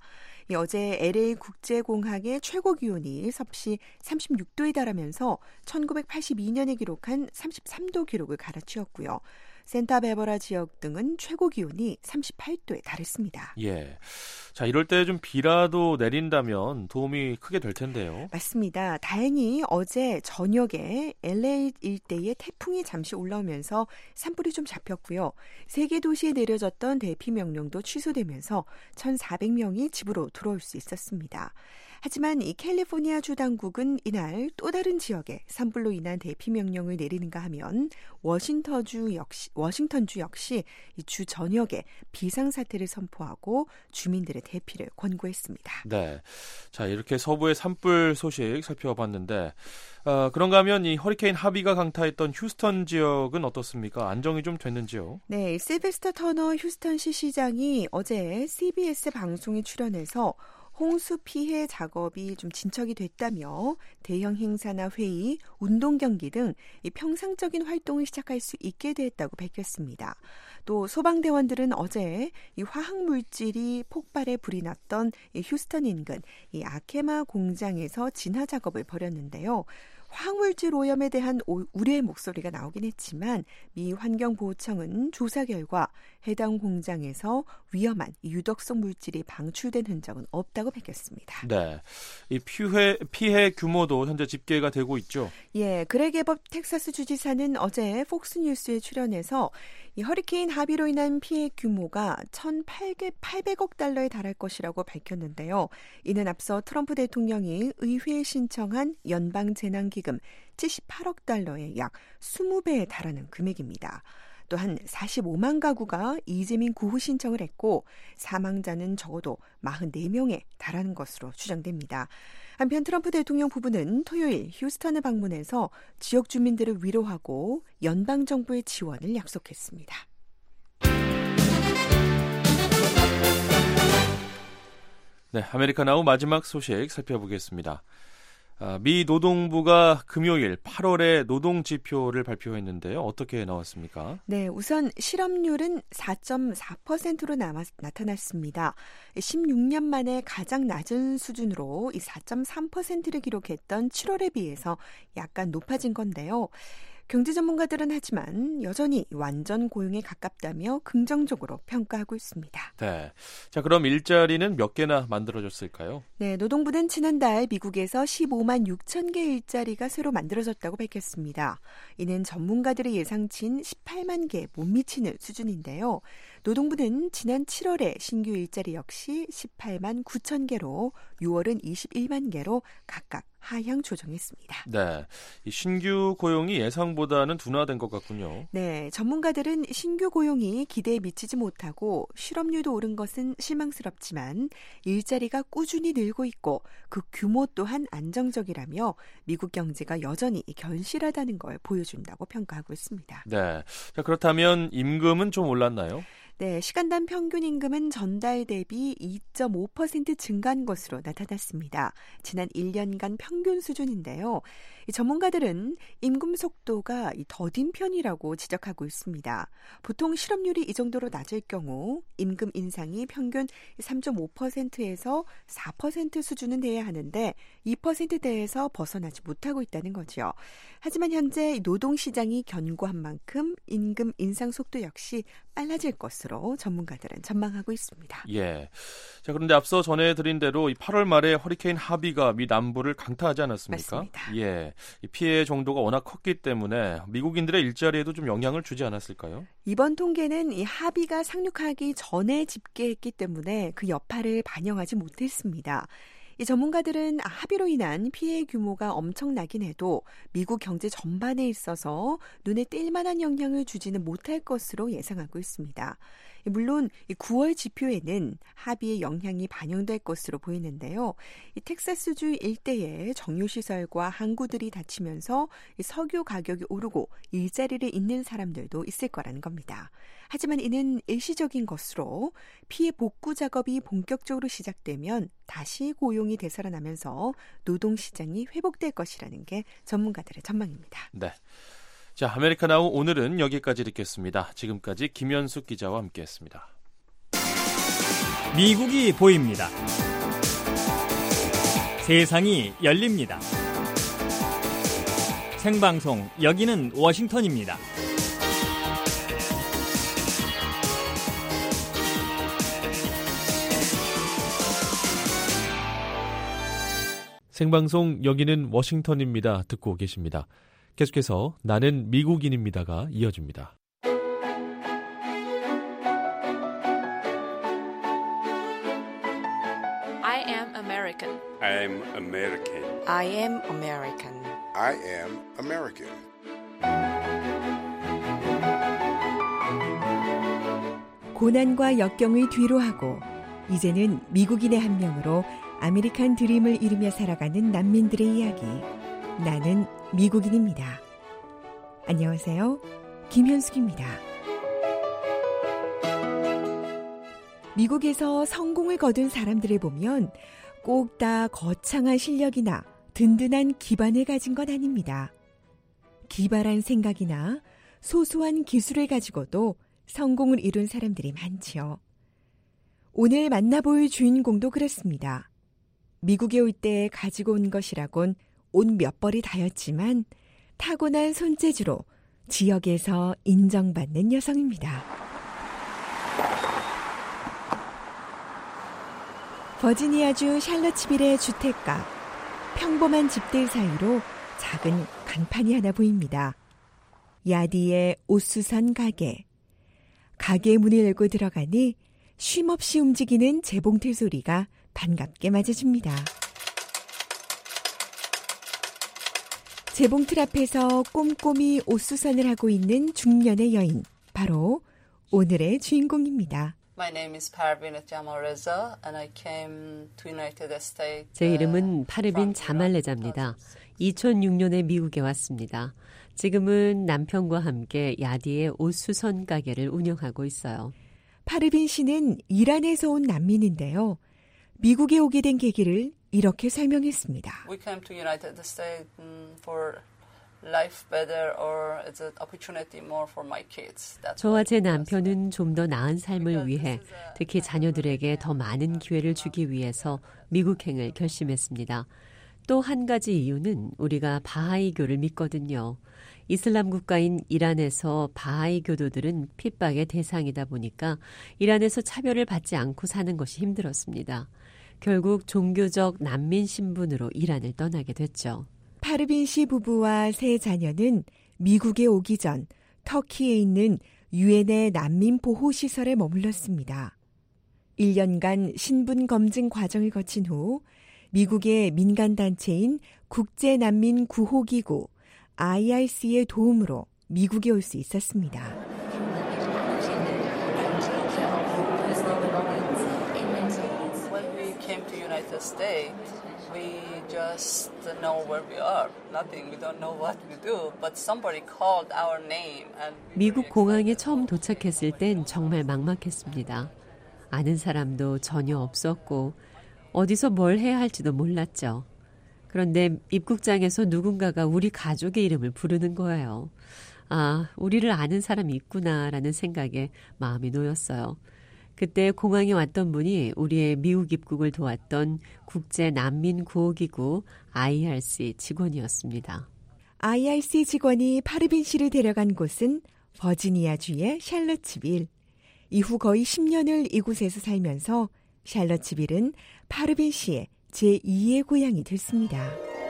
어제 엘에이 국제공항의 최고 기온이 섭씨 삼십육 도에 달하면서 천구백팔십이 년에 기록한 삼십삼 도 기록을 갈아치웠고요. 센타베버라 지역 등은 최고 기온이 삼십팔 도에 달했습니다. 예. 자, 이럴 때 좀 비라도 내린다면 도움이 크게 될 텐데요. 맞습니다. 다행히 어제 저녁에 엘에이 일대에 태풍이 잠시 올라오면서 산불이 좀 잡혔고요. 세 개 도시에 내려졌던 대피 명령도 취소되면서 천사백 명이 집으로 돌아올 수 있었습니다. 하지만 이 캘리포니아주 당국은 이날 또 다른 지역에 산불로 인한 대피 명령을 내리는가 하면 워싱턴주 역시 워싱턴주 역시 이 주 전역에 비상사태를 선포하고 주민들의 대피를 권고했습니다. 네, 자 이렇게 서부의 산불 소식 살펴봤는데 어, 그런가 하면 이 허리케인 하비가 강타했던 휴스턴 지역은 어떻습니까? 안정이 좀 됐는지요? 네, 실베스터 터너 휴스턴시 시장이 어제 씨비에스 방송에 출연해서 홍수 피해 작업이 좀 진척이 됐다며 대형 행사나 회의, 운동 경기 등 평상적인 활동을 시작할 수 있게 됐다고 밝혔습니다. 또 소방대원들은 어제 이 화학물질이 폭발해 불이 났던 이 휴스턴 인근 이 아케마 공장에서 진화 작업을 벌였는데요. 화학물질 오염에 대한 우려의 목소리가 나오긴 했지만 미 환경보호청은 조사 결과 해당 공장에서 위험한 유독성 물질이 방출된 흔적은 없다고 밝혔습니다. 네, 이 피해, 피해 규모도 현재 집계가 되고 있죠. 예, 그렉 에벗 텍사스 주지사는 어제 폭스뉴스에 출연해서 이 허리케인 하비로 인한 피해 규모가 천팔백억 달러에 달할 것이라고 밝혔는데요. 이는 앞서 트럼프 대통령이 의회에 신청한 연방재난기금 칠십팔억 달러의 약 이십 배에 달하는 금액입니다. 또한 사십오만 가구가 이재민 구호 신청을 했고 사망자는 적어도 사십사 명에 달하는 것으로 추정됩니다. 한편 트럼프 대통령 부부는 토요일 휴스턴을 방문해서 지역 주민들을 위로하고 연방정부의 지원을 약속했습니다. 네, 아메리카나우 마지막 소식 살펴보겠습니다. 아, 미 노동부가 금요일 팔월에 노동지표를 발표했는데요. 어떻게 나왔습니까? 네, 우선 실업률은 사 점 사 퍼센트로 남아, 나타났습니다. 십육 년 만에 가장 낮은 수준으로 이 사 점 삼 퍼센트를 기록했던 칠월에 비해서 약간 높아진 건데요. 경제 전문가들은 하지만 여전히 완전 고용에 가깝다며 긍정적으로 평가하고 있습니다. 네, 자 그럼 일자리는 몇 개나 만들어졌을까요? 네, 노동부는 지난달 미국에서 십오만 육천 개 일자리가 새로 만들어졌다고 밝혔습니다. 이는 전문가들의 예상치인 십팔만 개에 못 미치는 수준인데요. 노동부는 지난 칠월에 신규 일자리 역시 십팔만 구천 개로 유월은 이십일만 개로 각각 하향 조정했습니다. 네, 이 신규 고용이 예상보다는 둔화된 것 같군요. 네, 전문가들은 신규 고용이 기대에 미치지 못하고 실업률도 오른 것은 실망스럽지만 일자리가 꾸준히 늘고 있고 그 규모 또한 안정적이라며 미국 경제가 여전히 견실하다는 걸 보여준다고 평가하고 있습니다. 네, 자 그렇다면 임금은 좀 올랐나요? 네, 시간당 평균 임금은 전달 대비 이 점 오 퍼센트 증가한 것으로 나타났습니다. 지난 일 년간 평균 수준인데요. 이 전문가들은 임금 속도가 더딘 편이라고 지적하고 있습니다. 보통 실업률이 이 정도로 낮을 경우 임금 인상이 평균 삼 점 오 퍼센트에서 사 퍼센트 수준은 돼야 하는데 이 퍼센트대에서 벗어나지 못하고 있다는 거죠. 하지만 현재 노동시장이 견고한 만큼 임금 인상 속도 역시 빨라질 것으로 전문가들은 전망하고 있습니다. 예. 자, 그런데 앞서 전해드린 대로 이 팔월 말에 허리케인 하비가 미 남부를 강타하지 않았습니까? 맞습니다. 예. 이 피해 정도가 워낙 컸기 때문에 미국인들의 일자리에도 좀 영향을 주지 않았을까요? 이번 통계는 이 하비가 상륙하기 전에 집계했기 때문에 그 여파를 반영하지 못했습니다. 이 전문가들은 하비로 인한 피해 규모가 엄청나긴 해도 미국 경제 전반에 있어서 눈에 띌 만한 영향을 주지는 못할 것으로 예상하고 있습니다. 물론 구월 지표에는 합의의 영향이 반영될 것으로 보이는데요. 이 텍사스주 일대에 정유시설과 항구들이 닫히면서 석유 가격이 오르고 일자리를 잃는 사람들도 있을 거라는 겁니다. 하지만 이는 일시적인 것으로 피해 복구 작업이 본격적으로 시작되면 다시 고용이 되살아나면서 노동시장이 회복될 것이라는 게 전문가들의 전망입니다. 네. 자, 아메리카나우 오늘은 여기까지 듣겠습니다. 지금까지 김현숙 기자와 함께했습니다. 미국이 보입니다. 세상이 열립니다. 생방송 여기는 워싱턴입니다. 생방송 여기는 워싱턴입니다. 듣고 계십니다. 계속해서 나는 미국인입니다가 이어집니다. I am American. I am American. I am American. I am American. 고난과 역경을 뒤로하고 이제는 미국인의 한 명으로 아메리칸 드림을 이루며 살아가는 난민들의 이야기. 나는 미국인입니다. 안녕하세요. 김현숙입니다. 미국에서 성공을 거둔 사람들을 보면 꼭 다 거창한 실력이나 든든한 기반을 가진 건 아닙니다. 기발한 생각이나 소소한 기술을 가지고도 성공을 이룬 사람들이 많지요. 오늘 만나볼 주인공도 그렇습니다. 미국에 올 때 가지고 온 것이라곤 옷 몇 벌이 다였지만 타고난 손재주로 지역에서 인정받는 여성입니다. 버지니아주 샬럿츠빌의 주택가, 평범한 집들 사이로 작은 간판이 하나 보입니다. 야디의 옷수선 가게. 가게 문을 열고 들어가니 쉼없이 움직이는 재봉틀 소리가 반갑게 맞아줍니다. 재봉틀 앞에서 꼼꼼히 옷수선을 하고 있는 중년의 여인, 바로 오늘의 주인공입니다. My name is Parvin Jamalreza and I came to United States. 제 이름은 파르빈 자말레자입니다. 이천육 년에 미국에 왔습니다. 지금은 남편과 함께 야디의 옷수선 가게를 운영하고 있어요. 파르빈 씨는 이란에서 온 난민인데요. 미국에 오게 된 계기를 이렇게 설명했습니다. We came to United States for life better or as an opportunity more for my kids. 저와 제 남편은 좀 더 나은 삶을 위해, 특히 자녀들에게 더 많은 기회를 주기 위해서 미국행을 결심했습니다. 또 한 가지 이유는 우리가 바하이교를 믿거든요. 이슬람 국가인 이란에서 바하이 교도들은 핍박의 대상이다 보니까 이란에서 차별을 받지 않고 사는 것이 힘들었습니다. 결국 종교적 난민 신분으로 이란을 떠나게 됐죠. 파르빈 씨 부부와 세 자녀는 미국에 오기 전 터키에 있는 유엔의 난민 보호 시설에 머물렀습니다. 일 년간 신분 검증 과정을 거친 후 미국의 민간 단체인 국제난민 구호기구 아이알씨의 도움으로 미국에 올 수 있었습니다. When we came to United States, we just know where we are. Nothing. We don't know what we do. But somebody called our name. And 미국 공항에 처음 도착했을 땐 정말 막막했습니다. 아는 사람도 전혀 없었고 어디서 뭘 해야 할지도 몰랐죠. 그런데 입국장에서 누군가가 우리 가족의 이름을 부르는 거예요. 아, 우리를 아는 사람이 있구나라는 생각에 마음이 놓였어요. 그때 공항에 왔던 분이 우리의 미국 입국을 도왔던 국제난민구호기구 아이알씨 직원이었습니다. 아이알씨 직원이 파르빈 씨를 데려간 곳은 버지니아주의 샬럿츠빌. 이후 거의 십 년을 이곳에서 살면서 샬럿츠빌은 파르빈 씨의 제이의 고향이 됐습니다.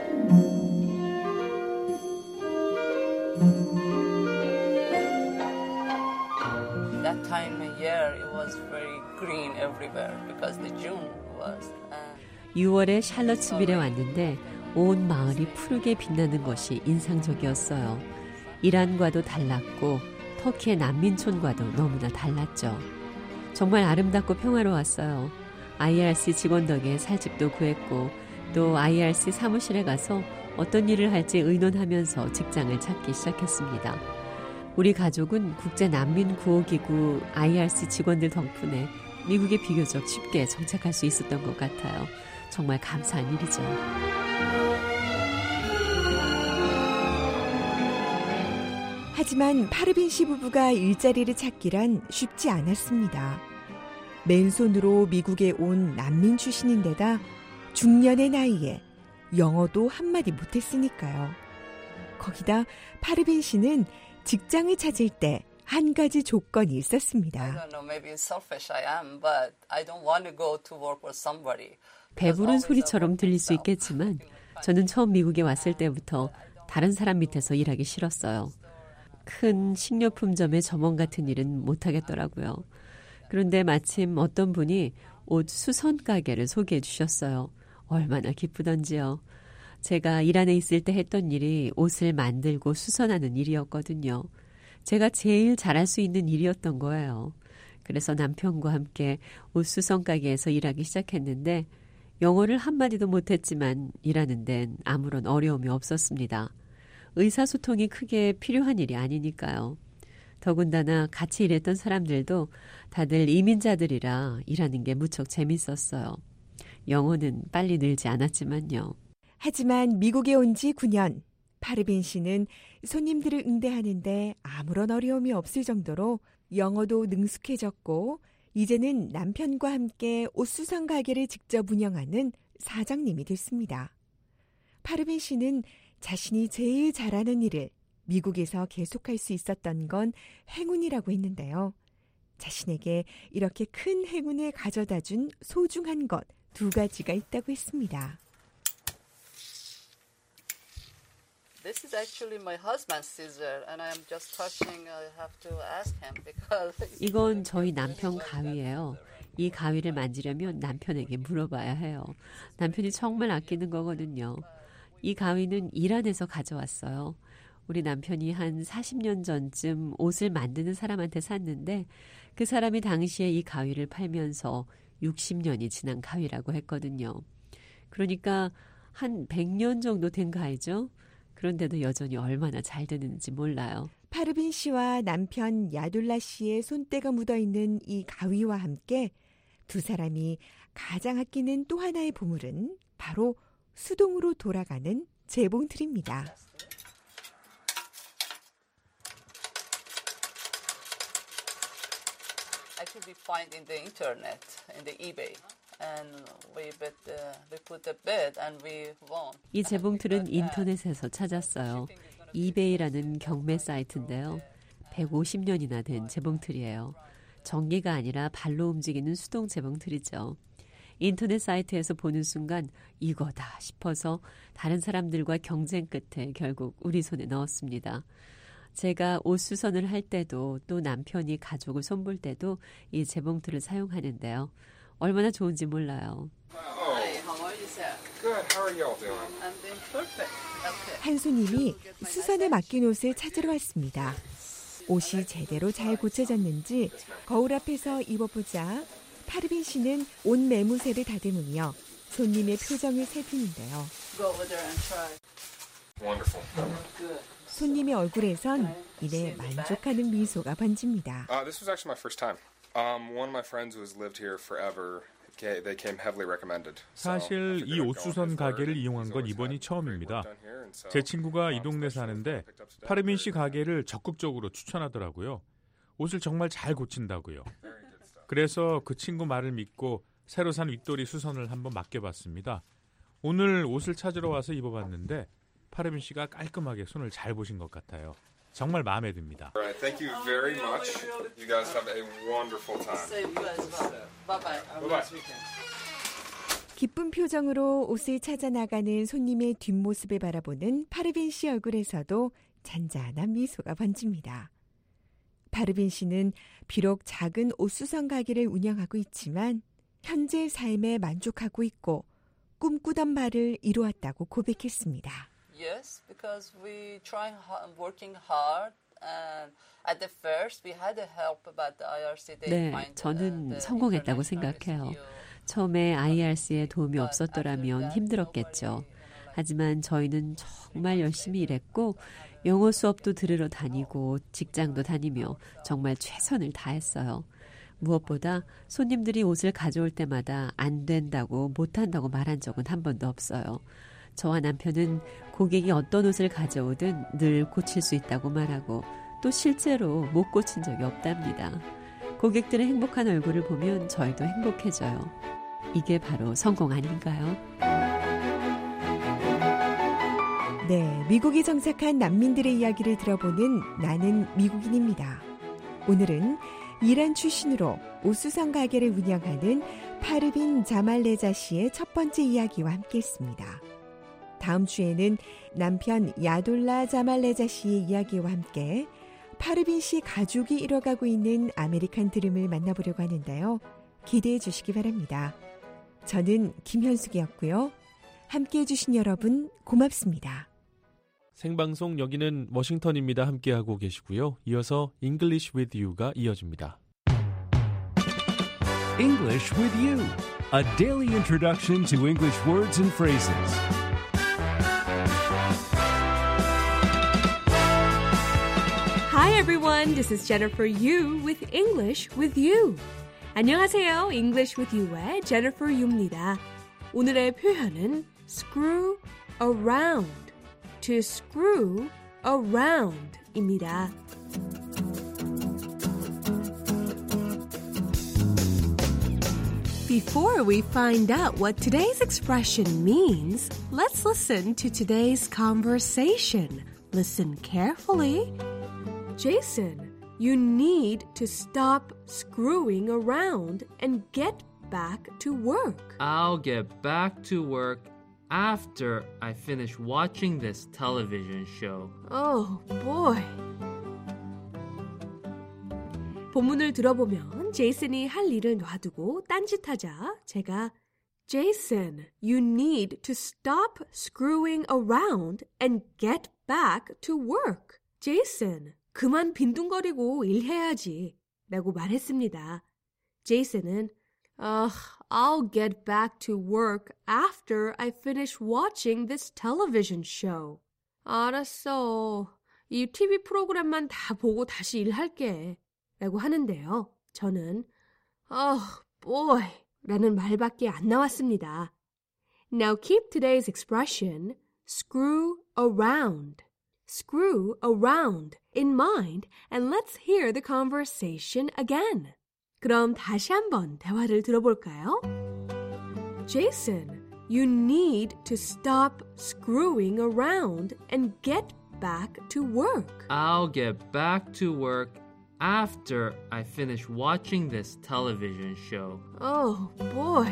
that time of year it was very green everywhere because the June was. 유월에 샬럿츠빌에 왔는데 온 마을이 푸르게 빛나는 것이 인상적이었어요. 이란과도 달랐고 터키의 난민촌과도 너무나 달랐죠. 정말 아름답고 평화로웠어요. 아이알씨 직원 덕에 살 집도 구했고 또 아이알씨 사무실에 가서 어떤 일을 할지 의논하면서 직장을 찾기 시작했습니다. 우리 가족은 국제난민구호기구 아이알씨 직원들 덕분에 미국에 비교적 쉽게 정착할 수 있었던 것 같아요. 정말 감사한 일이죠. 하지만 파르빈 씨 부부가 일자리를 찾기란 쉽지 않았습니다. 맨손으로 미국에 온 난민 출신인데다 중년의 나이에 영어도 한마디 못했으니까요. 거기다 파르빈 씨는 직장을 찾을 때 한 가지 조건이 있었습니다. 배부른 소리처럼 들릴 수 있겠지만 저는 처음 미국에 왔을 때부터 다른 사람 밑에서 일하기 싫었어요. 큰 식료품점의 점원 같은 일은 못하겠더라고요. 그런데 마침 어떤 분이 옷 수선 가게를 소개해 주셨어요. 얼마나 기쁘던지요. 제가 일 안에 있을 때 했던 일이 옷을 만들고 수선하는 일이었거든요. 제가 제일 잘할 수 있는 일이었던 거예요. 그래서 남편과 함께 옷 수선 가게에서 일하기 시작했는데 영어를 한마디도 못했지만 일하는 데는 아무런 어려움이 없었습니다. 의사소통이 크게 필요한 일이 아니니까요. 더군다나 같이 일했던 사람들도 다들 이민자들이라 일하는 게 무척 재밌었어요. 영어는 빨리 늘지 않았지만요. 하지만 미국에 온 지 구 년, 파르빈 씨는 손님들을 응대하는데 아무런 어려움이 없을 정도로 영어도 능숙해졌고 이제는 남편과 함께 옷수선 가게를 직접 운영하는 사장님이 됐습니다. 파르빈 씨는 자신이 제일 잘하는 일을 미국에서 계속할 수 있었던 건 행운이라고 했는데요. 자신에게 이렇게 큰 행운을 가져다 준 소중한 것 두 가지가 있다고 했습니다. This is actually my husband's scissor, and I am just touching. I have to ask him because. 이건 저희 남편 가위예요. 이 가위를 만지려면 남편에게 물어봐야 해요. 남편이 정말 아끼는 거거든요. 이 가위는 이란에서 가져왔어요. 우리 남편이 한 사십 년 전쯤 옷을 만드는 사람한테 샀는데 그 사람이 당시에 이 가위를 팔면서 육십 년이 지난 가위라고 했거든요. 그러니까 한 백 년 정도 된 가위죠. 그런데도 여전히 얼마나 잘 되는지 몰라요. 파르빈 씨와 남편 야둘라 씨의 손때가 묻어있는 이 가위와 함께 두 사람이 가장 아끼는 또 하나의 보물은 바로 수동으로 돌아가는 재봉틀입니다. Actually, we find in the internet, in the eBay, and we bet the, we put the bid and we won. 이 재봉틀은 인터넷에서 찾았어요. 이베이라는 경매 사이트인데요. 백오십 년이나 된 재봉틀이에요. 전기가 아니라 발로 움직이는 수동 재봉틀이죠. 인터넷 사이트에서 보는 순간 이거다 싶어서 다른 사람들과 경쟁 끝에 결국 우리 손에 넣었습니다. 제가 옷 수선을 할 때도 또 남편이 가족을 손볼 때도 이 재봉틀을 사용하는데요. 얼마나 좋은지 몰라요. Hi, how are you, sir? Good. How are y'all doing? I'm doing perfect. Okay. 한 손님이 수선에 맡긴 옷을 찾으러 왔습니다. 옷이 제대로 잘 고쳐졌는지 거울 앞에서 입어보자 파르빈 씨는 옷 매무새를 다듬으며 손님의 표정을 살피는데요. Go over there and try. Wonderful. Good. 손님의 얼굴에선 이내 만족하는 미소가 번집니다. Uh, this was actually my first time. Um, one of my friends who has lived here forever. They came heavily recommended. 사실 이 옷수선 가게를 이용한 건 이번이 처음입니다. 제 친구가 이 동네 사는데 파르빈 씨 가게를 적극적으로 추천하더라고요. 옷을 정말 잘 고친다고요. 그래서 그 친구 말을 믿고 새로 산 윗도리 수선을 한번 맡겨봤습니다. 오늘 옷을 찾으러 와서 입어봤는데 파르빈 씨가 깔끔하게 손을 잘 보신 것 같아요. 정말 마음에 듭니다. Alright, thank you very much. You guys have a wonderful time. Same you as well. Bye bye. Have a nice weekend. 기쁜 표정으로 옷을 찾아 나가는 손님의 뒷모습을 바라보는 파르빈 씨 얼굴에서도 잔잔한 미소가 번집니다. 파르빈 씨는 비록 작은 옷수선 가게를 운영하고 있지만 현재 삶에 만족하고 있고 꿈꾸던 바를 이루었다고 고백했습니다. Yes, because we try working hard And at the first, we had help, but the 아이알씨 they 네, find 저는 성공했다고 생각해요. 처음에 아이알씨의 도움이 없었더라면 힘들었겠죠. 하지만 저희는 정말 열심히 일했고 영어 수업도 들으러 다니고 직장도 다니며 정말 최선을 다했어요. 무엇보다 손님들이 옷을 가져올 때마다 안 된다고 못한다고 말한 적은 한 번도 없어요. 저와 남편은 고객이 어떤 옷을 가져오든 늘 고칠 수 있다고 말하고 또 실제로 못 고친 적이 없답니다. 고객들의 행복한 얼굴을 보면 저희도 행복해져요. 이게 바로 성공 아닌가요? 네, 미국에 정착한 난민들의 이야기를 들어보는 나는 미국인입니다. 오늘은 이란 출신으로 옷수선 가게를 운영하는 파르빈 자말레자 씨의 첫 번째 이야기와 함께했습니다. 다음 주에는 남편 야돌라 자말레자 씨의 이야기와 함께 파르빈 씨 가족이 이뤄가고 있는 아메리칸 드림을 만나보려고 하는데요. 기대해 주시기 바랍니다. 저는 김현숙이었고요. 함께해 주신 여러분 고맙습니다. 생방송 여기는 워싱턴입니다. 함께하고 계시고요. 이어서 English with You가 이어집니다. English with You, a daily introduction to English words and phrases. Hi everyone, this is Jennifer Yu with English with You. 안녕하세요, English with You의 Jennifer Yu입니다. 오늘의 표현은 screw around, to screw around 입니다. Before we find out what today's expression means, let's listen to today's conversation. Listen carefully. Jason, you need to stop screwing around and get back to work. I'll get back to work after I finish watching this television show. Oh, boy. 본문을 들어보면 제이슨이 할 일을 놔두고 딴짓하자 제가 Jason, you need to stop screwing around and get back to work. Jason, 그만 빈둥거리고 일해야지 라고 말했습니다. 제이슨은 uh, I'll get back to work after I finish watching this television show. 알았어. 이 티비 프로그램만 다 보고 다시 일할게. 라고 하는데요. 저는 oh boy 라는 말밖에 안 나왔습니다. Now keep today's expression screw around. Screw around in mind and let's hear the conversation again. 그럼 다시 한번 대화를 들어볼까요? Jason, you need to stop screwing around and get back to work. I'll get back to work after I finish watching this television show. Oh, boy.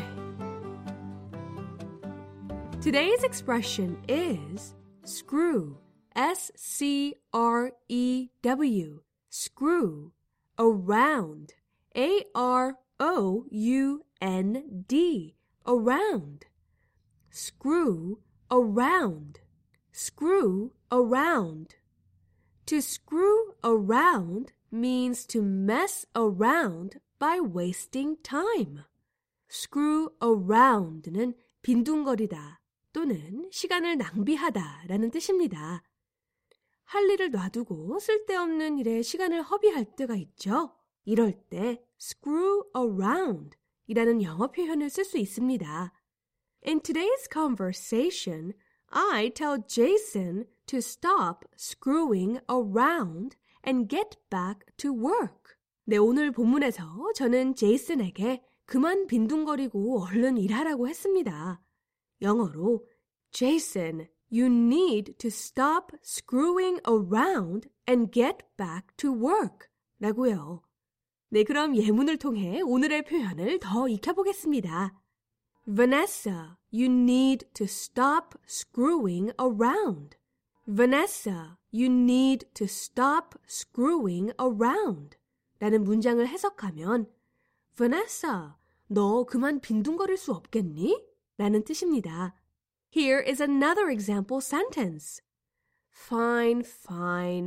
Today's expression is screw. S C R E W. Screw. Around. A R O U N D. Around. Screw around. Screw around. To screw around means to mess around by wasting time. Screw around는 빈둥거리다 또는 시간을 낭비하다 라는 뜻입니다. 할 일을 놔두고 쓸데없는 일에 시간을 허비할 때가 있죠. 이럴 때 screw around 이라는 영어 표현을 쓸 수 있습니다. In today's conversation, I tell Jason to stop screwing around and get back to work. 네, 오늘 본문에서 저는 제이슨에게 그만 빈둥거리고 얼른 일하라고 했습니다. 영어로 Jason, you need to stop screwing around and get back to work 라고요. 네, 그럼 예문을 통해 오늘의 표현을 더 익혀보겠습니다. Vanessa, you need to stop screwing around. Vanessa, you need to stop screwing around. 라는 문장을 해석하면 Vanessa, 너 그만 빈둥거릴 수 없겠니? 라는 뜻입니다. Here is another example sentence. Fine, fine.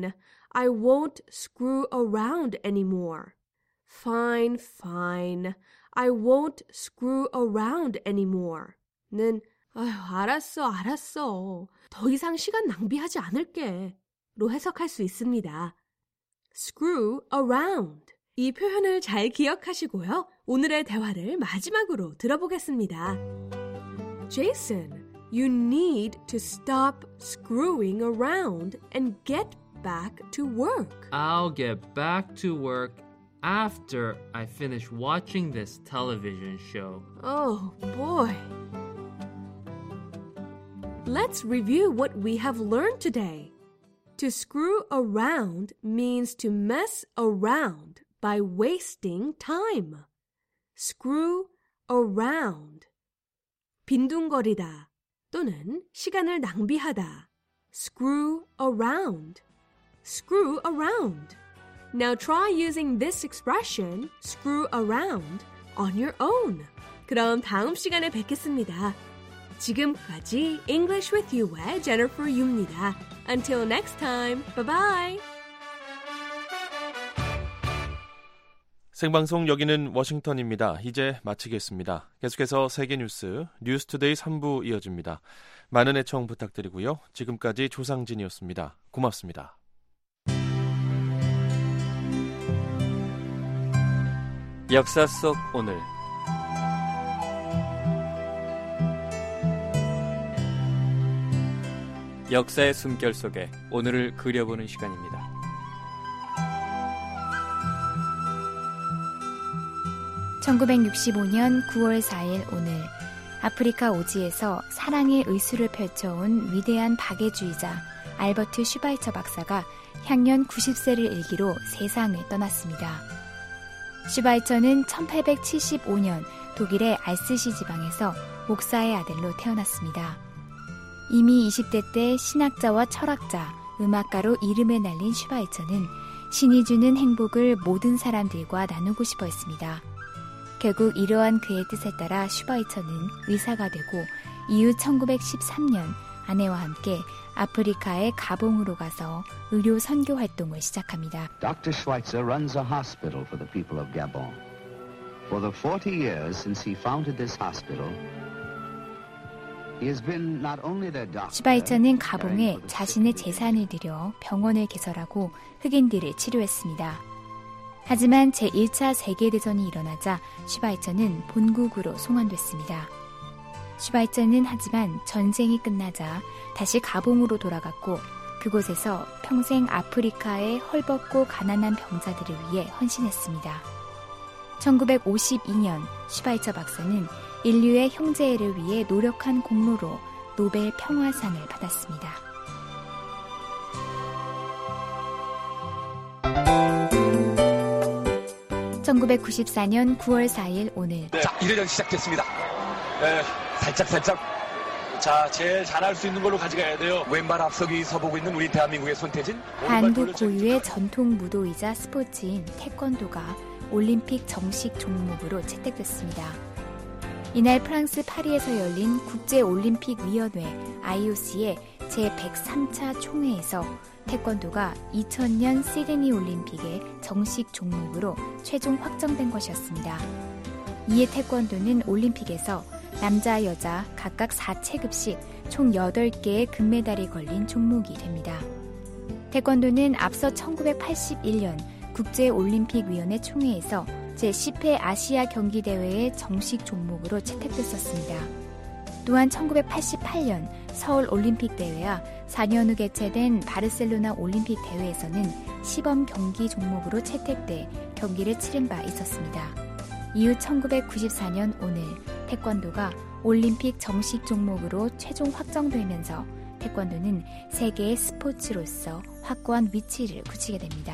I won't screw around anymore. Fine, fine. I won't screw around anymore. 는 아휴, 알았어, 알았어. 더 이상 시간 낭비하지 않을게. 로 해석할 수 있습니다. screw around. 이 표현을 잘 기억하시고요. 오늘의 대화를 마지막으로 들어보겠습니다. Jason, you need to stop screwing around and get back to work. I'll get back to work after I finish watching this television show. Oh, boy. Let's review what we have learned today. To screw around means to mess around by wasting time. Screw around. 빈둥거리다 또는 시간을 낭비하다. Screw around. Screw around. Now try using this expression, screw around, on your own. 그럼 다음 시간에 뵙겠습니다. 지금까지 English with You의 Jennifer Yu입니다. Until next time, bye-bye. 생방송 여기는 워싱턴입니다. 이제 마치겠습니다. 계속해서 세계 뉴스, 뉴스투데이 삼 부 이어집니다. 많은 애청 부탁드리고요. 지금까지 조상진이었습니다. 고맙습니다. 역사 속 오늘 역사의 숨결 속에 오늘을 그려보는 시간입니다. 천구백육십오 년 구월 사일 오늘 아프리카 오지에서 사랑의 의수를 펼쳐온 위대한 박애주의자 알버트 슈바이처 박사가 향년 구십 세를 일기로 세상을 떠났습니다. 슈바이처는 천팔백칠십오 년 독일의 알스시 지방에서 목사의 아들로 태어났습니다. 이미 이십 대 때 신학자와 철학자, 음악가로 이름을 날린 슈바이처는 신이 주는 행복을 모든 사람들과 나누고 싶어 했습니다. 결국 이러한 그의 뜻에 따라 슈바이처는 의사가 되고 이후 천구백십삼 년 아내와 함께 아프리카의 가봉으로 가서 의료 선교 활동을 시작합니다. Doctor Schweitzer runs a hospital for the people of Gabon. For the forty years since he founded this hospital, he has been not only their doctor. 슈바이처는 가봉에 자신의 재산을 들여 병원을 개설하고 흑인들을 치료했습니다. 하지만 제일 차 세계대전이 일어나자 슈바이처는 본국으로 송환됐습니다. 슈바이처는 하지만 전쟁이 끝나자 다시 가봉으로 돌아갔고 그곳에서 평생 아프리카의 헐벗고 가난한 병자들을 위해 헌신했습니다. 천구백오십이 년 슈바이처 박사는 인류의 형제애를 위해 노력한 공로로 노벨 평화상을 받았습니다. 천구백구십사 년 구월 사일 오늘 자, 일 회전 시작됐습니다. 에, 살짝 살짝 자, 제일 잘할 수 있는 걸로 가져가야 돼요. 왼발 앞서기 서보고 있는 우리 대한민국의 손태진. 한국 고유의 전통 무도이자 스포츠인 태권도가 올림픽 정식 종목으로 채택됐습니다. 이날 프랑스 파리에서 열린 국제올림픽위원회 아이오씨의 제백삼 차 총회에서 태권도가 이천 년 시드니 올림픽의 정식 종목으로 최종 확정된 것이었습니다. 이에 태권도는 올림픽에서 남자, 여자 각각 사 체급씩 총 여덟 개의 금메달이 걸린 종목이 됩니다. 태권도는 앞서 천구백팔십일 년 국제올림픽위원회 총회에서 제십 회 아시아 경기대회의 정식 종목으로 채택됐었습니다. 또한 천구백팔십팔 년 서울올림픽대회와 사 년 후 개최된 바르셀로나 올림픽 대회에서는 시범 경기 종목으로 채택돼 경기를 치른 바 있었습니다. 이후 천구백구십사 년 오늘 태권도가 올림픽 정식 종목으로 최종 확정되면서 태권도는 세계의 스포츠로서 확고한 위치를 굳히게 됩니다.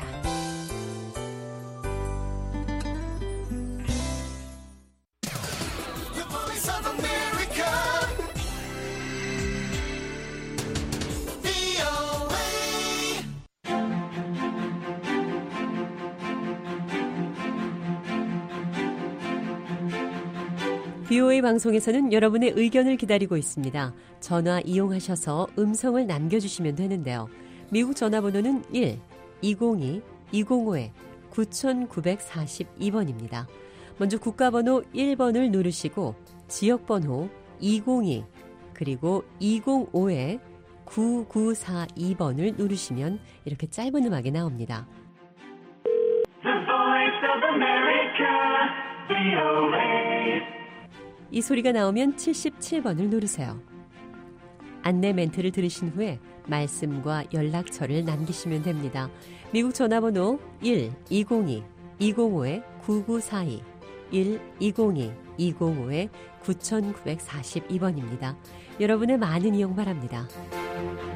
비오에이 방송에서는 여러분의 의견을 기다리고 있습니다. 전화 이용하셔서 음성을 남겨주시면 되는데요. 미국 전화번호는 일 이공이 이공오 구구사이 번입니다. 먼저 국가번호 일 번을 누르시고 지역번호 이공이 그리고 이공오 구구사이 번을 누르시면 이렇게 짧은 음악이 나옵니다. 이 소리가 나오면 칠십칠 번을 누르세요. 안내 멘트를 들으신 후에 말씀과 연락처를 남기시면 됩니다. 미국 전화번호 일 이공이 이공오 구구사이 일 이공이 이공오 구구사이 번입니다. 여러분의 많은 이용 바랍니다.